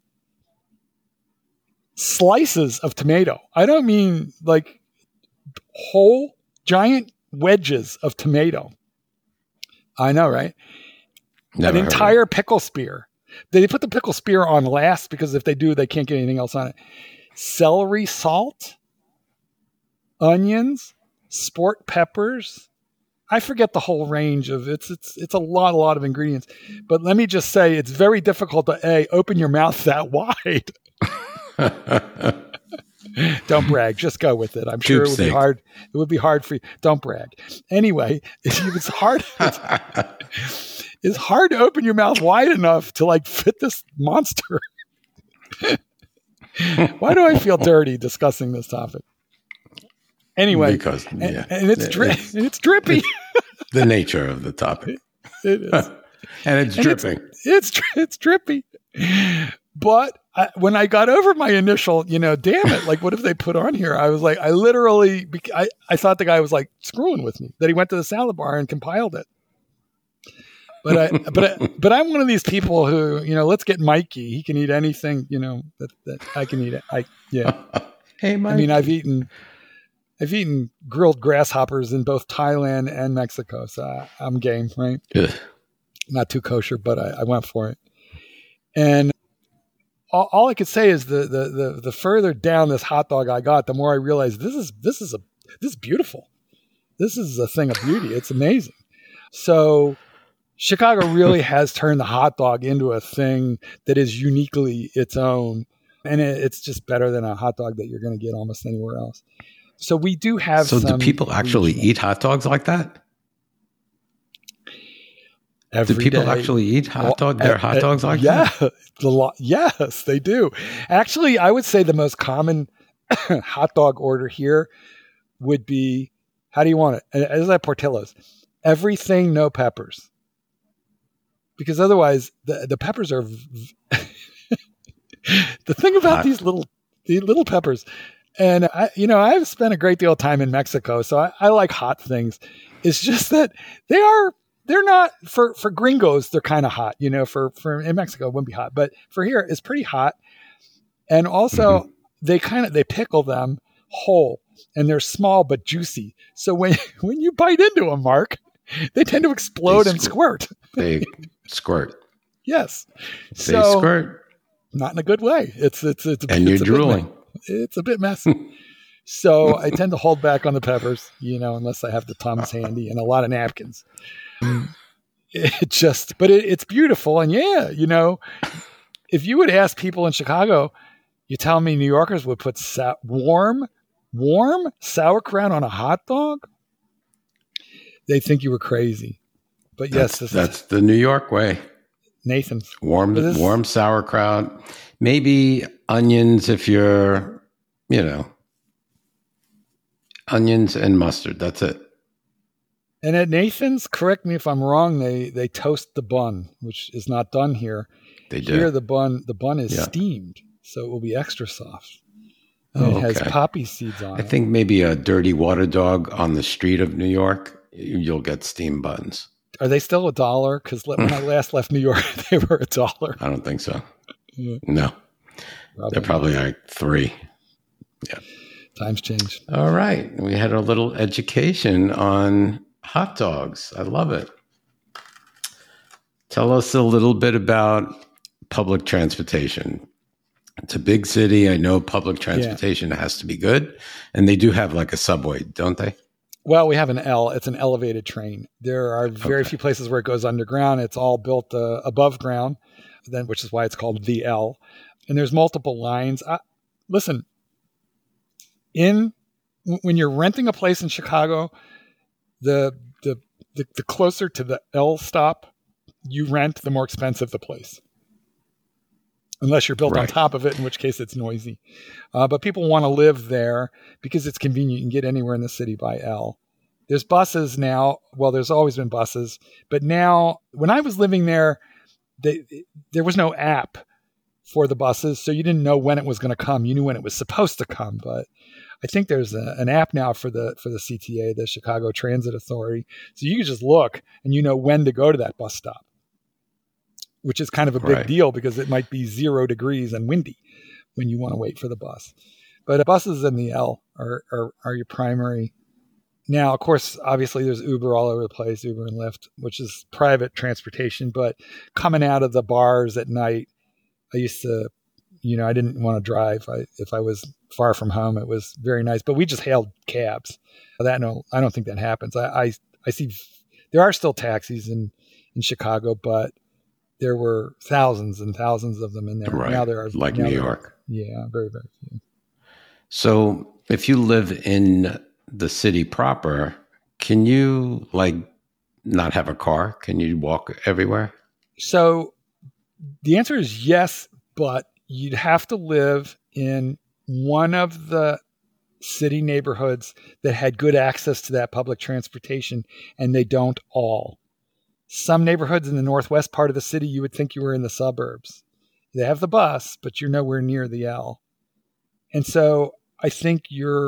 slices of tomato. I don't mean like whole giant wedges of tomato. I know, right? Never An entire pickle spear. They put the pickle spear on last because if they do, they can't get anything else on it. Celery salt, onions, sport peppers. I forget the whole range of it's a lot of ingredients. But let me just say it's very difficult to open your mouth that wide. Don't brag. Just go with it. I'm sure it would be hard. It would be hard for you. Don't brag. Anyway, it's hard. It's hard to open your mouth wide enough to like fit this monster. Why do I feel dirty discussing this topic? Anyway, because and it's drippy. The nature of the topic. It is, and it's dripping. It's drippy. But when I got over my initial, damn it, like what have they put on here? I was like, I thought the guy was like screwing with me, that he went to the salad bar and compiled it. But I'm one of these people who, let's get Mikey. He can eat anything, that I can eat it. Hey, Mikey. I mean, I've eaten grilled grasshoppers in both Thailand and Mexico, so I'm game, right? Ugh. Not too kosher, but I went for it. And all I could say is the further down this hot dog I got, the more I realized this is beautiful. This is a thing of beauty. It's amazing. So Chicago really has turned the hot dog into a thing that is uniquely its own, and it's just better than a hot dog that you're going to get almost anywhere else. So we do have. So do people actually eat hot dogs like that? Do people actually eat hot dogs like that? Yes, they do. Actually, I would say the most common hot dog order here would be, how do you want it? As at Portillo's, everything, no peppers. Because otherwise, the peppers are the thing about these little peppers. And I've spent a great deal of time in Mexico, so I like hot things. It's just that they're not for gringos. They're kind of hot, for in Mexico it wouldn't be hot, but for here it's pretty hot. And also they pickle them whole, and they're small but juicy. So when you bite into them, Mark, they tend to explode and squirt. They squirt. Yes. They squirt. Not in a good way. And you're drooling. It's a bit messy. So I tend to hold back on the peppers, unless I have the Tums handy and a lot of napkins. It's beautiful. And if you would ask people in Chicago, you tell me New Yorkers would put warm sauerkraut on a hot dog? They think you were crazy. But yes, that's the New York way. Nathan's. Warm sauerkraut. Maybe onions if you're, onions and mustard. That's it. And at Nathan's, correct me if I'm wrong, they toast the bun, which is not done here. They do. Here the bun is steamed. so it will be extra soft. Oh, And it has okay. poppy seeds on I it. think maybe a dirty water dog on the street of New York, you'll get steam buns. Are they still $1? Because when I last left New York, they were $1. I don't think so. Yeah, No, they're probably like $3. Yeah. times change. All right. We had a little education on hot dogs. I love it. Tell us a little bit about public transportation. It's a big city. I know public transportation has to be good. And they do have like a subway, don't they? Well, we have an L. It's an elevated train. There are very few places where it goes underground. It's all built above ground, which is why it's called the L. And there's multiple lines. Listen, when you're renting a place in Chicago, the closer to the L stop you rent, the more expensive the place. Unless you're built on top of it, in which case it's noisy. But people want to live there because it's convenient. You can get anywhere in the city by L. There's buses now. Well, there's always been buses. But now, when I was living there, there was no app for the buses, so you didn't know when it was going to come. You knew when it was supposed to come. But I think there's an app now for the CTA, the Chicago Transit Authority. So you can just look and you know when to go to that bus stop, which is kind of a big deal because it might be 0 degrees and windy when you want to wait for the bus. But buses in the L are your primary. Now, of course, obviously there's Uber all over the place, Uber and Lyft, which is private transportation. But coming out of the bars at night, I used to, I didn't want to drive. If I was far from home, it was very nice. But we just hailed cabs. I don't think that happens. I see there are still taxis in Chicago, but there were thousands and thousands of them in there. Right. Now there are like New York. Yeah, very, very few. So if you live in the city proper, can you not have a car? Can you walk everywhere? So the answer is yes, but you'd have to live in one of the city neighborhoods that had good access to that public transportation, and they don't all. Some neighborhoods in the northwest part of the city, you would think you were in the suburbs. They have the bus, but you're nowhere near the L. And so I think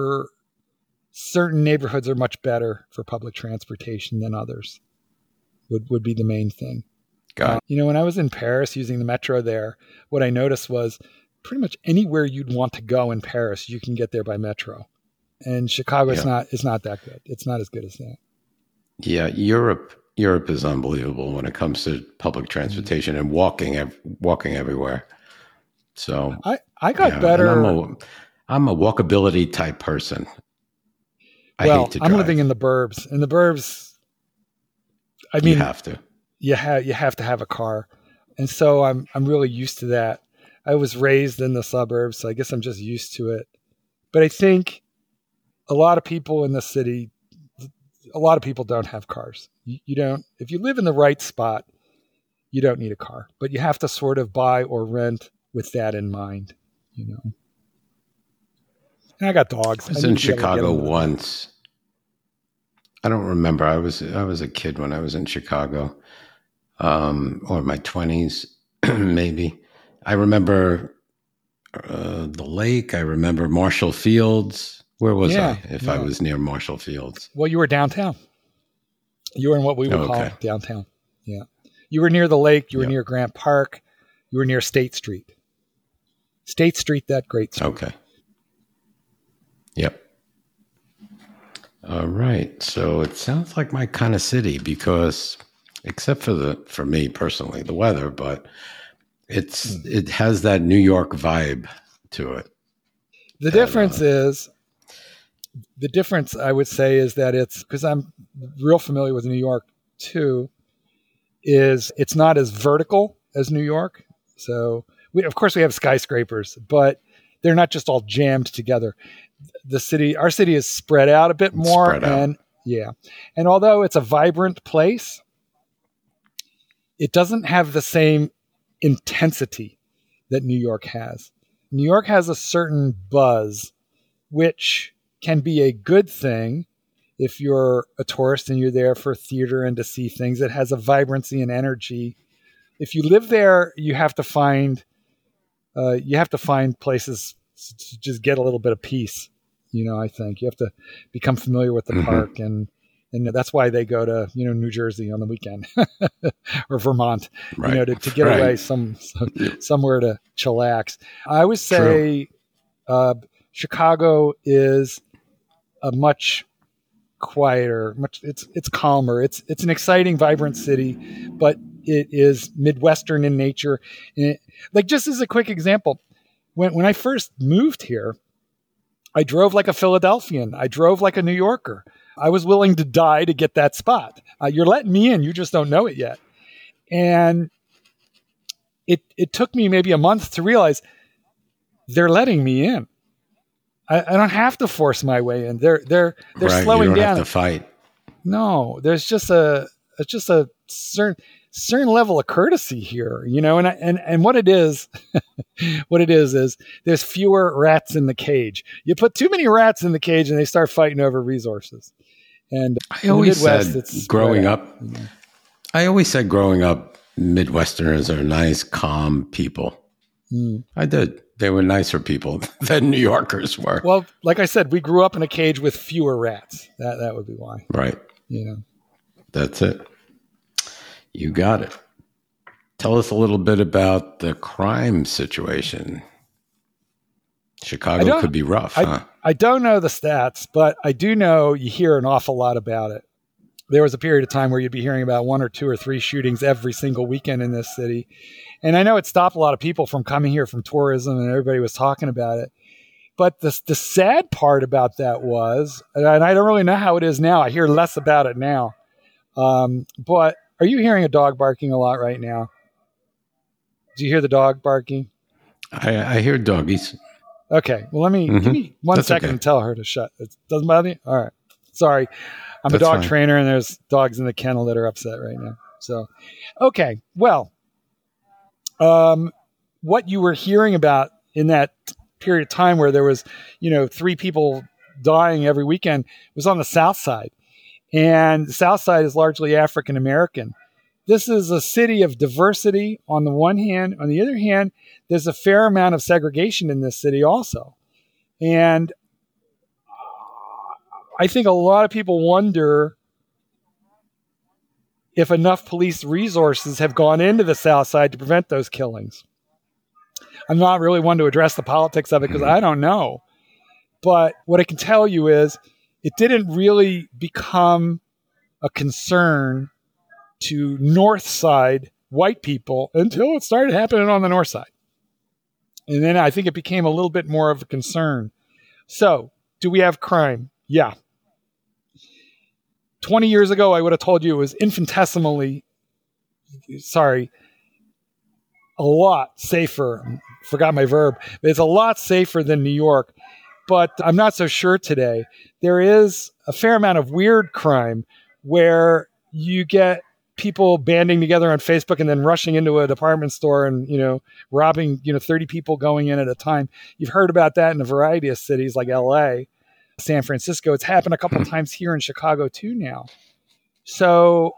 certain neighborhoods are much better for public transportation than others would be the main thing. Got it. When I was in Paris using the metro there, what I noticed was pretty much anywhere you'd want to go in Paris, you can get there by metro. And Chicago is not that good. It's not as good as that. Yeah, Europe is unbelievable when it comes to public transportation and walking everywhere. So I got better. I'm a walkability type person. I hate to drive. I'm living in the burbs. In the burbs, you have to. You have to have a car, and so I'm really used to that. I was raised in the suburbs, so I guess I'm just used to it. But I think a lot of people in the city, a lot of people don't have cars. You don't. If you live in the right spot, you don't need a car, but you have to sort of buy or rent with that in mind. And I got dogs. I was in Chicago once. I don't remember. I was a kid when I was in Chicago, or my 20s, maybe. I remember the lake. I remember Marshall Fields. Where was I? I was near Marshall Fields. Well, you were downtown. You were in what we would call downtown. Yeah. You were near the lake. You were near Grant Park. You were near State Street. State Street, that great street. Okay. Yep. All right. So it sounds like my kind of city because, except for me personally, the weather, but it has that New York vibe to it. The difference I would say is that it's, because I'm real familiar with New York too, is it's not as vertical as New York. So of course we have skyscrapers, but they're not just all jammed together. Our city is spread out a bit more. And although it's a vibrant place, it doesn't have the same intensity that New York has. New York has a certain buzz, which can be a good thing if you're a tourist and you're there for theater and to see things. It has a vibrancy and energy. If you live there, you have to find you have to find places to just get a little bit of peace. I think you have to become familiar with the park, and that's why they go to New Jersey on the weekend or Vermont, right. To get away somewhere to chillax. I would say Chicago is a much quieter, it's calmer. It's an exciting, vibrant city, but it is Midwestern in nature. And just as a quick example, when I first moved here, I drove like a Philadelphian. I drove like a New Yorker. I was willing to die to get that spot. You're letting me in. You just don't know it yet. And it took me maybe a month to realize they're letting me in. I don't have to force my way in. They're right, slowing you don't down. have to fight. No, there's just a certain level of courtesy here, and what it is, is there's fewer rats in the cage. You put too many rats in the cage and they start fighting over resources. And I always said growing up, Midwesterners are nice, calm people. I did. They were nicer people than New Yorkers were. Well, like I said, we grew up in a cage with fewer rats. That would be why. Right. That's it. You got it. Tell us a little bit about the crime situation. Chicago could be rough, huh? I don't know the stats, but I do know you hear an awful lot about it. There was a period of time where you'd be hearing about 1 or 2 or 3 shootings every single weekend in this city. And I know it stopped a lot of people from coming here from tourism, and everybody was talking about it. But the sad part about that was, and I don't really know how it is now. I hear less about it now. But are you hearing a dog barking a lot right now? Do you hear the dog barking? I hear doggies. Okay. Well, give me 1 second and tell her to shut. It doesn't bother you? All right. Sorry. I'm a dog trainer, and there's dogs in the kennel that are upset right now. So, okay. Well, what you were hearing about in that period of time where there was, 3 people dying every weekend was on the South Side. And the South Side is largely African American. This is a city of diversity on the one hand. On the other hand, there's a fair amount of segregation in this city also. And I think a lot of people wonder if enough police resources have gone into the South Side to prevent those killings. I'm not really one to address the politics of it because I don't know. But what I can tell you is it didn't really become a concern to North Side white people until it started happening on the North Side. And then I think it became a little bit more of a concern. So, do we have crime? Yeah. 20 years ago, I would have told you it was a lot safer. Forgot my verb. It's a lot safer than New York, but I'm not so sure today. There is a fair amount of weird crime where you get people banding together on Facebook and then rushing into a department store and, robbing, 30 people going in at a time. You've heard about that in a variety of cities like LA, San Francisco. It's happened a couple of times here in Chicago too now. So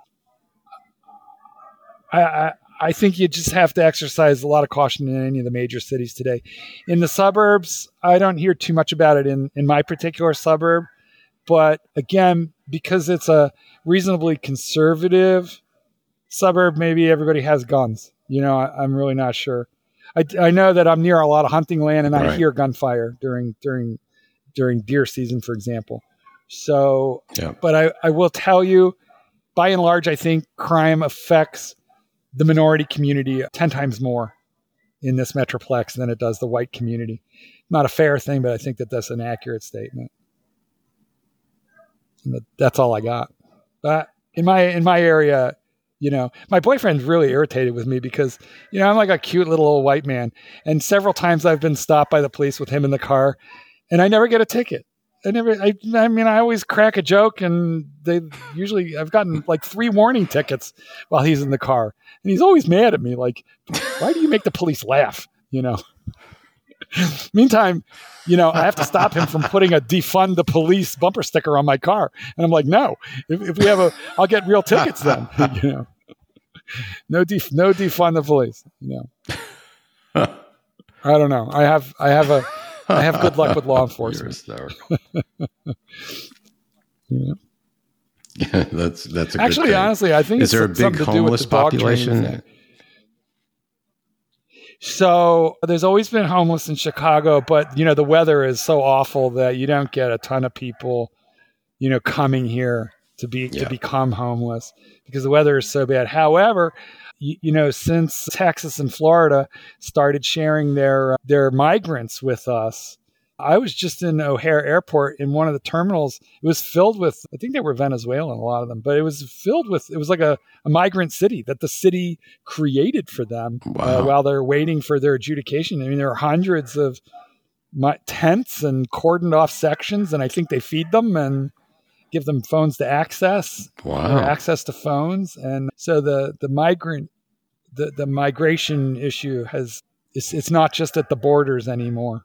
I think you just have to exercise a lot of caution in any of the major cities today. In the suburbs, I don't hear too much about it in my particular suburb. But again, because it's a reasonably conservative suburb, maybe everybody has guns. I'm really not sure. I know that I'm near a lot of hunting land, and I hear gunfire during deer season, for example. So, but I will tell you, by and large, I think crime affects the minority community 10 times more in this metroplex than it does the white community. Not a fair thing, but I think that's an accurate statement. That's all I got. But in my area, my boyfriend's really irritated with me because, I'm like a cute little old white man. And several times I've been stopped by the police with him in the car and I never get a ticket. I always crack a joke and I've gotten like 3 warning tickets while he's in the car. And he's always mad at me. Like, why do you make the police laugh? Meantime, I have to stop him from putting a defund the police bumper sticker on my car. And I'm like, no, if we have I'll get real tickets then, No defund the police, I don't know. I have good luck with law You're enforcement. hysterical. Yeah. Yeah, that's a good Actually, thing. honestly, I think Is there a it's something big to do with homeless the dog training population? thing. So there's always been homeless in Chicago, but the weather is so awful that you don't get a ton of people, coming here to become homeless because the weather is so bad. However, since Texas and Florida started sharing their migrants with us, I was just in O'Hare Airport in one of the terminals. It was filled with, I think they were Venezuelan, a lot of them, but it was like a migrant city that the city created for them. Wow. While they're waiting for their adjudication. I mean, there are hundreds of tents and cordoned off sections, and I think they feed them and give them phones to access. Wow. Or access to phones. And so the migration issue it's not just at the borders anymore.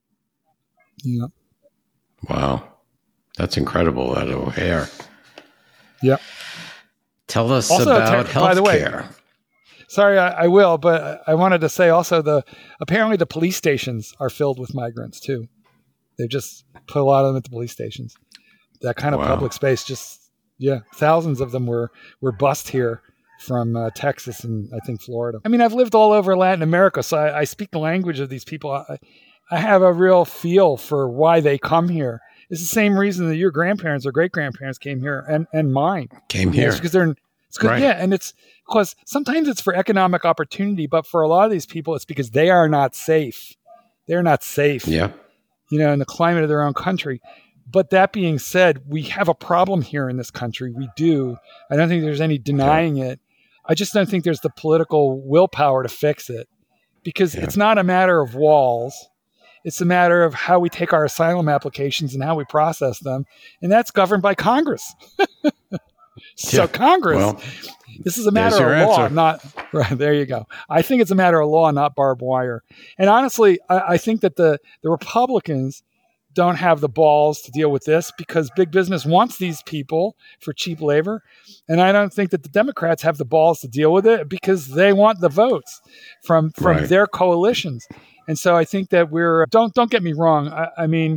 Yeah. Wow. That's incredible at O'Hare. Yeah. Tell us Also, about by the way, healthcare. sorry, I will, but I wanted to say also apparently the police stations are filled with migrants too. They've just put a lot of them at the police stations. That kind of Wow. public space, thousands of them were bused here from Texas and I think Florida. I mean, I've lived all over Latin America, so I speak the language of these people. I have a real feel for why they come here. It's the same reason that your grandparents or great grandparents came here and mine Came here. It's because it's good. Right. Yeah. And it's because sometimes it's for economic opportunity, but for a lot of these people, it's because they are not safe. They're not safe, Yeah. in the climate of their own country. But that being said, we have a problem here in this country. We do. I don't think there's any denying it. I just don't think there's the political willpower to fix it because it's not a matter of walls. It's a matter of how we take our asylum applications and how we process them. And that's governed by Congress. So Congress, this is a matter of law, not right. There you go. I think it's a matter of law, not barbed wire. And honestly, I think that the Republicans don't have the balls to deal with this because big business wants these people for cheap labor. And I don't think that the Democrats have the balls to deal with it because they want the votes from their coalitions. And so I think that don't get me wrong. I mean,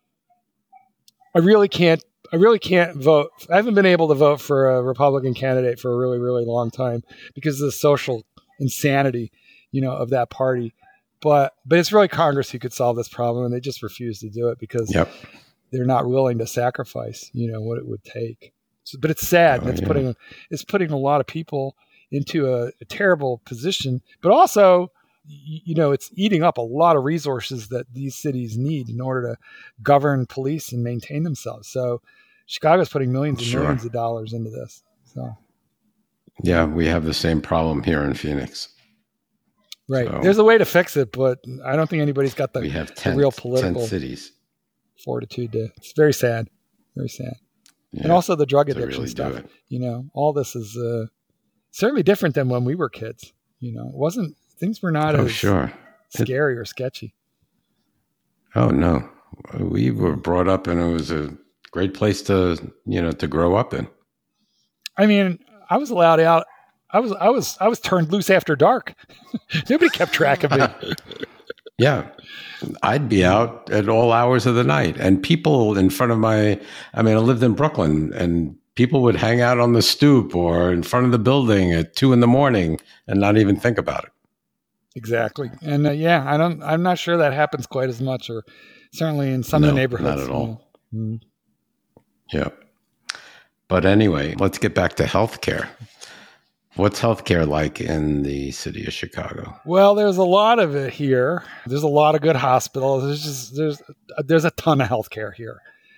I really can't vote. I haven't been able to vote for a Republican candidate for a really, really long time because of the social insanity, of that party. But it's really Congress who could solve this problem, and they just refuse to do it because they're not willing to sacrifice, what it would take. So, but it's sad. And it's putting a lot of people into a terrible position, but also, it's eating up a lot of resources that these cities need in order to govern, police, and maintain themselves. So Chicago's putting millions and millions of dollars into this. So yeah, we have the same problem here in Phoenix. Right. So, there's a way to fix it, but I don't think anybody's got the real political 10 cities. fortitude to. It's very sad. Very sad. Yeah, and also the drug addiction really stuff. All this is certainly different than when we were kids. It wasn't. Things were not as scary or sketchy. Oh, no. We were brought up and it was a great place to grow up in. I mean, I was allowed out. I was turned loose after dark. Nobody kept track of me. Yeah. I'd be out at all hours of the night. And people in front of I lived in Brooklyn and people would hang out on the stoop or in front of the building at 2 a.m. and not even think about it. Exactly. And I'm not sure that happens quite as much, or certainly in some of the neighborhoods. Not at all. Yeah. But anyway, let's get back to healthcare. What's healthcare like in the city of Chicago? Well, there's a lot of it here. There's a lot of good hospitals. There's a ton of healthcare here.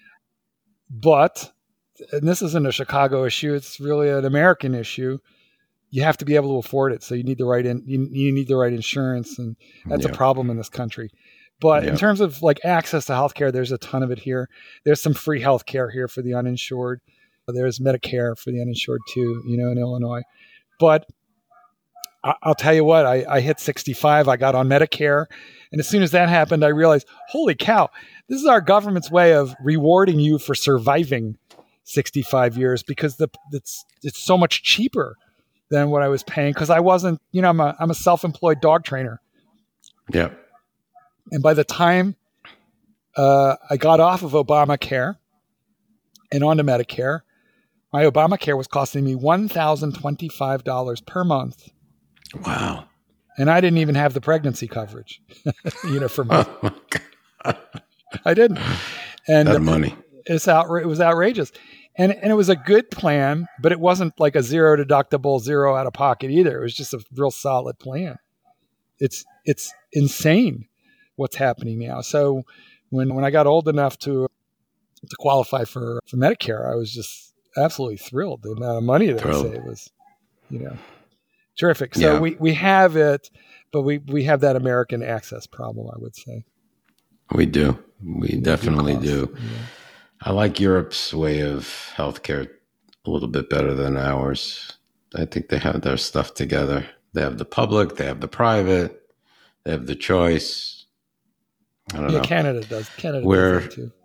But, and this isn't a Chicago issue, it's really an American issue. You have to be able to afford it. So you need the right you need the right insurance, and that's a problem in this country. But in terms of like access to healthcare, there's a ton of it here. There's some free healthcare here for the uninsured. There's Medicare for the uninsured too, in Illinois. But I'll tell you what, I hit 65. I got on Medicare. And as soon as that happened, I realized, holy cow, this is our government's way of rewarding you for surviving 65 years because it's so much cheaper than what I was paying because I wasn't, I'm a self-employed dog trainer. Yeah. And by the time I got off of Obamacare and onto Medicare, my Obamacare was costing me $1,025 per month. Wow. And I didn't even have the pregnancy coverage, for me. Oh, my God. I didn't. And that money. It was outrageous. And it was a good plan, but it wasn't like a zero deductible, zero out of pocket either. It was just a real solid plan. It's insane what's happening now. So when I got old enough to qualify for Medicare, I was just absolutely thrilled. The amount of money that I saved was, terrific. So we have it, but we have that American access problem, I would say. We do. We definitely do. Yeah. I like Europe's way of healthcare a little bit better than ours. I think they have their stuff together. They have the public, they have the private, they have the choice. I don't know. Canada does. Canada does that too.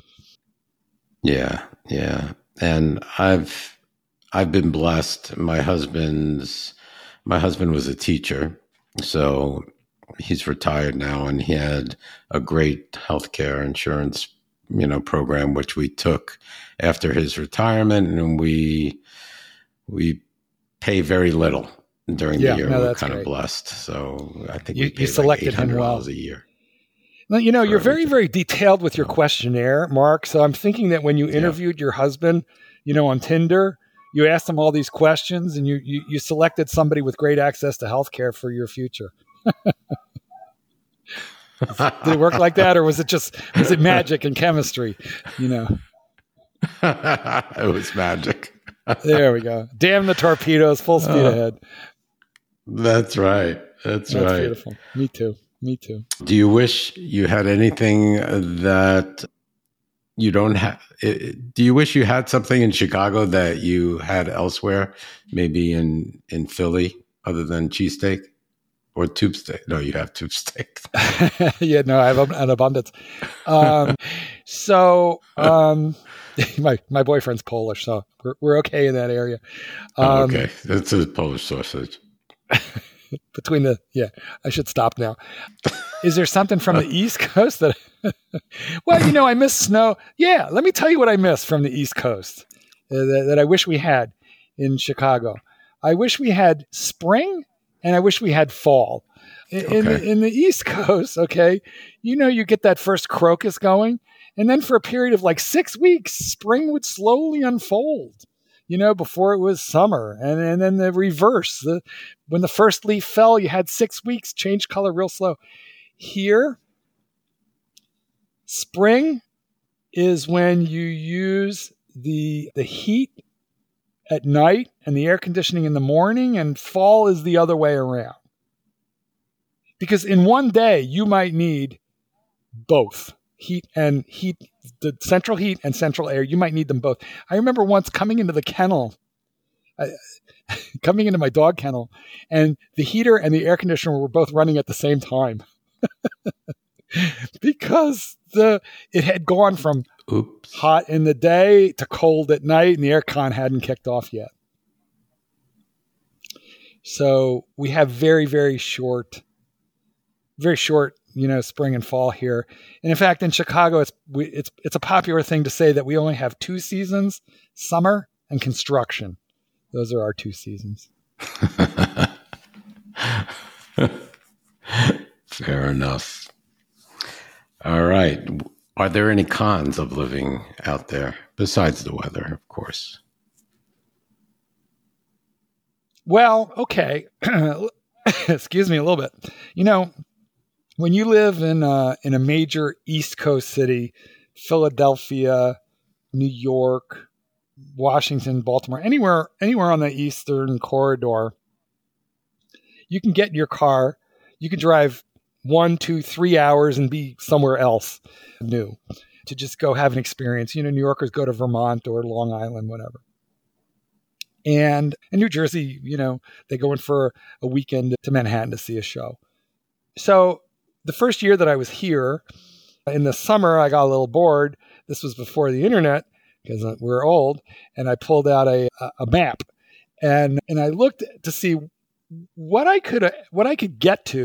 Yeah. And I've been blessed. My husband was a teacher, so he's retired now, and he had a great healthcare insurance, program, which we took after his retirement, and we pay very little during the year. We're kind of blessed. So I think you selected him well a year. Well, you're very, very detailed with your questionnaire, Mark. So I'm thinking that when you interviewed your husband, on Tinder, you asked him all these questions, and you selected somebody with great access to healthcare for your future. Did it work like that, or was it magic and chemistry? It was magic. There we go. Damn the torpedoes, full speed ahead. That's right. That's right. Beautiful. Me too. Do you wish you had anything that you don't have? Do you wish you had something in Chicago that you had elsewhere, maybe in Philly, other than cheesesteak? Or tube steak? No, you have tube steak. Yeah, no, I have an abundance. My boyfriend's Polish, so we're okay in that area. Okay, that's a Polish sausage. I should stop now. Is there something from the East Coast that? Well, I miss snow. Yeah, let me tell you what I miss from the East Coast that I wish we had in Chicago. I wish we had spring. And I wish we had fall. In the East Coast, okay, you get that first crocus going, and then for a period of like 6 weeks, spring would slowly unfold, before it was summer. And then the reverse. When the first leaf fell, you had 6 weeks, change color real slow. Here, spring is when you use the heat at night and the air conditioning in the morning, and fall is the other way around. Because in one day, you might need both heat, the central heat and central air. You might need them both. I remember once coming into the kennel, coming into my dog kennel, and the heater and the air conditioner were both running at the same time. Because it had gone from hot in the day to cold at night, and the air con hadn't kicked off yet. So we have very, very short, spring and fall here. And in fact, in Chicago, it's a popular thing to say that we only have 2 seasons: summer and construction. Those are our 2 seasons. Fair enough. All right. Are there any cons of living out there besides the weather, of course? Well, okay. Excuse me a little bit. When you live in a major East Coast city, Philadelphia, New York, Washington, Baltimore, anywhere on the Eastern Corridor, you can get in your car, you can drive 1, 2, 3 hours and be somewhere else new to just go have an experience. New Yorkers go to Vermont or Long Island, whatever. And in New Jersey, they go in for a weekend to Manhattan to see a show. So the first year that I was here, in the summer, I got a little bored. This was before the internet, because we're old, and I pulled out a map, and I looked to see what I could get to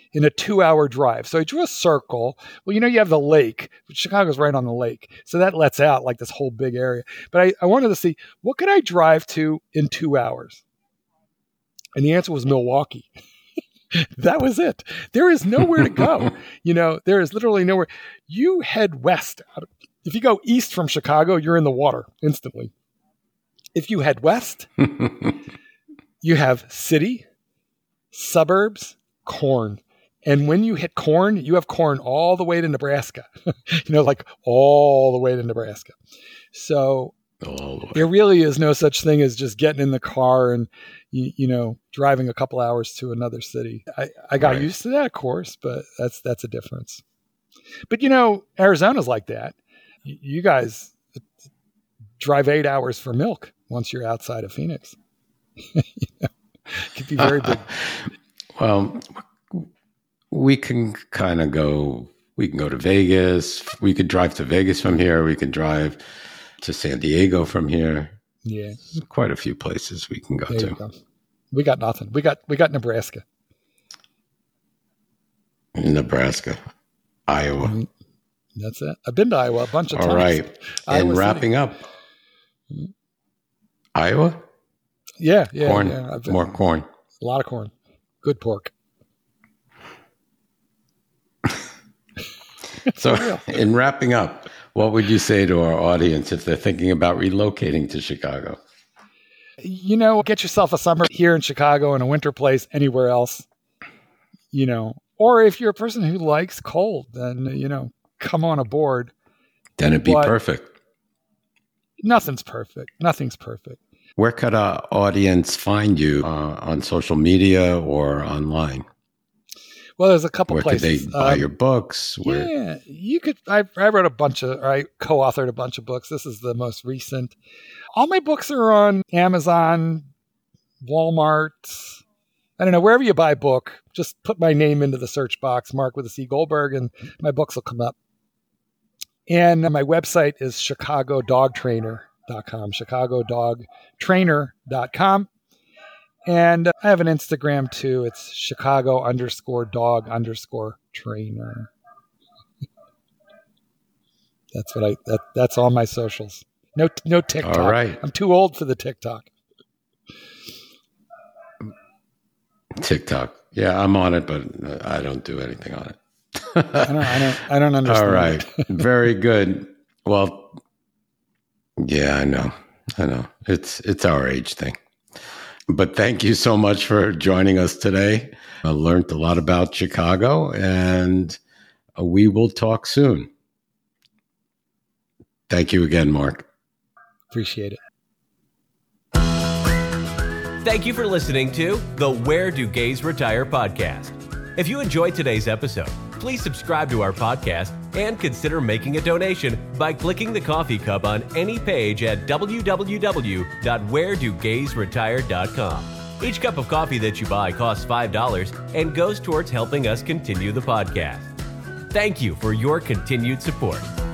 in a 2-hour drive. So I drew a circle. Well, you have the lake. Chicago's right on the lake. So that lets out like this whole big area. But I wanted to see, what could I drive to in 2 hours? And the answer was Milwaukee. That was it. There is nowhere to go. There is literally nowhere. You head west. If you go east from Chicago, you're in the water instantly. If you head west, you have city, suburbs, corn. And when you hit corn, you have corn all the way to Nebraska, like all the way to Nebraska. So there really is no such thing as just getting in the car and, driving a couple hours to another city. I got used to that, of course, but that's a difference. But, Arizona's like that. You guys drive 8 hours for milk once you're outside of Phoenix. It could be very big. Well, we can kind of go, we can go to Vegas. We could drive to Vegas from here. We can drive to San Diego from here. Yeah. There's quite a few places we can go to. Go. We got nothing. We got Nebraska. Nebraska. Iowa. That's it. I've been to Iowa a bunch of times. All right. And wrapping up. Iowa? Yeah. Corn. Yeah. More corn. A lot of corn. Good pork. So in wrapping up, what would you say to our audience if they're thinking about relocating to Chicago? Get yourself a summer here in Chicago and a winter place anywhere else. Or if you're a person who likes cold, then, come on aboard. Then it'd be perfect. Nothing's perfect. Nothing's perfect. Where could our audience find you on social media or online? Well, there's a couple places. Where could they buy your books? Yeah, you could. I wrote I co-authored a bunch of books. This is the most recent. All my books are on Amazon, Walmart. I don't know, wherever you buy a book, just put my name into the search box, Mark with a C. Goldberg, and my books will come up. And my website is chicagodogtrainer.com, chicagodogtrainer.com. And I have an Instagram too. It's Chicago_dog_trainer. That's all my socials. No TikTok. All right. I'm too old for the TikTok. TikTok. Yeah, I'm on it, but I don't do anything on it. I don't understand. All right. Very good. Well, yeah, I know. It's our age thing. But thank you so much for joining us today. I learned a lot about Chicago, and we will talk soon. Thank you again, Mark. Appreciate it. Thank you for listening to the Where Do Gays Retire podcast. If you enjoyed today's episode, please subscribe to our podcast and consider making a donation by clicking the coffee cup on any page at www.wheredogaysretire.com. Each cup of coffee that you buy costs $5 and goes towards helping us continue the podcast. Thank you for your continued support.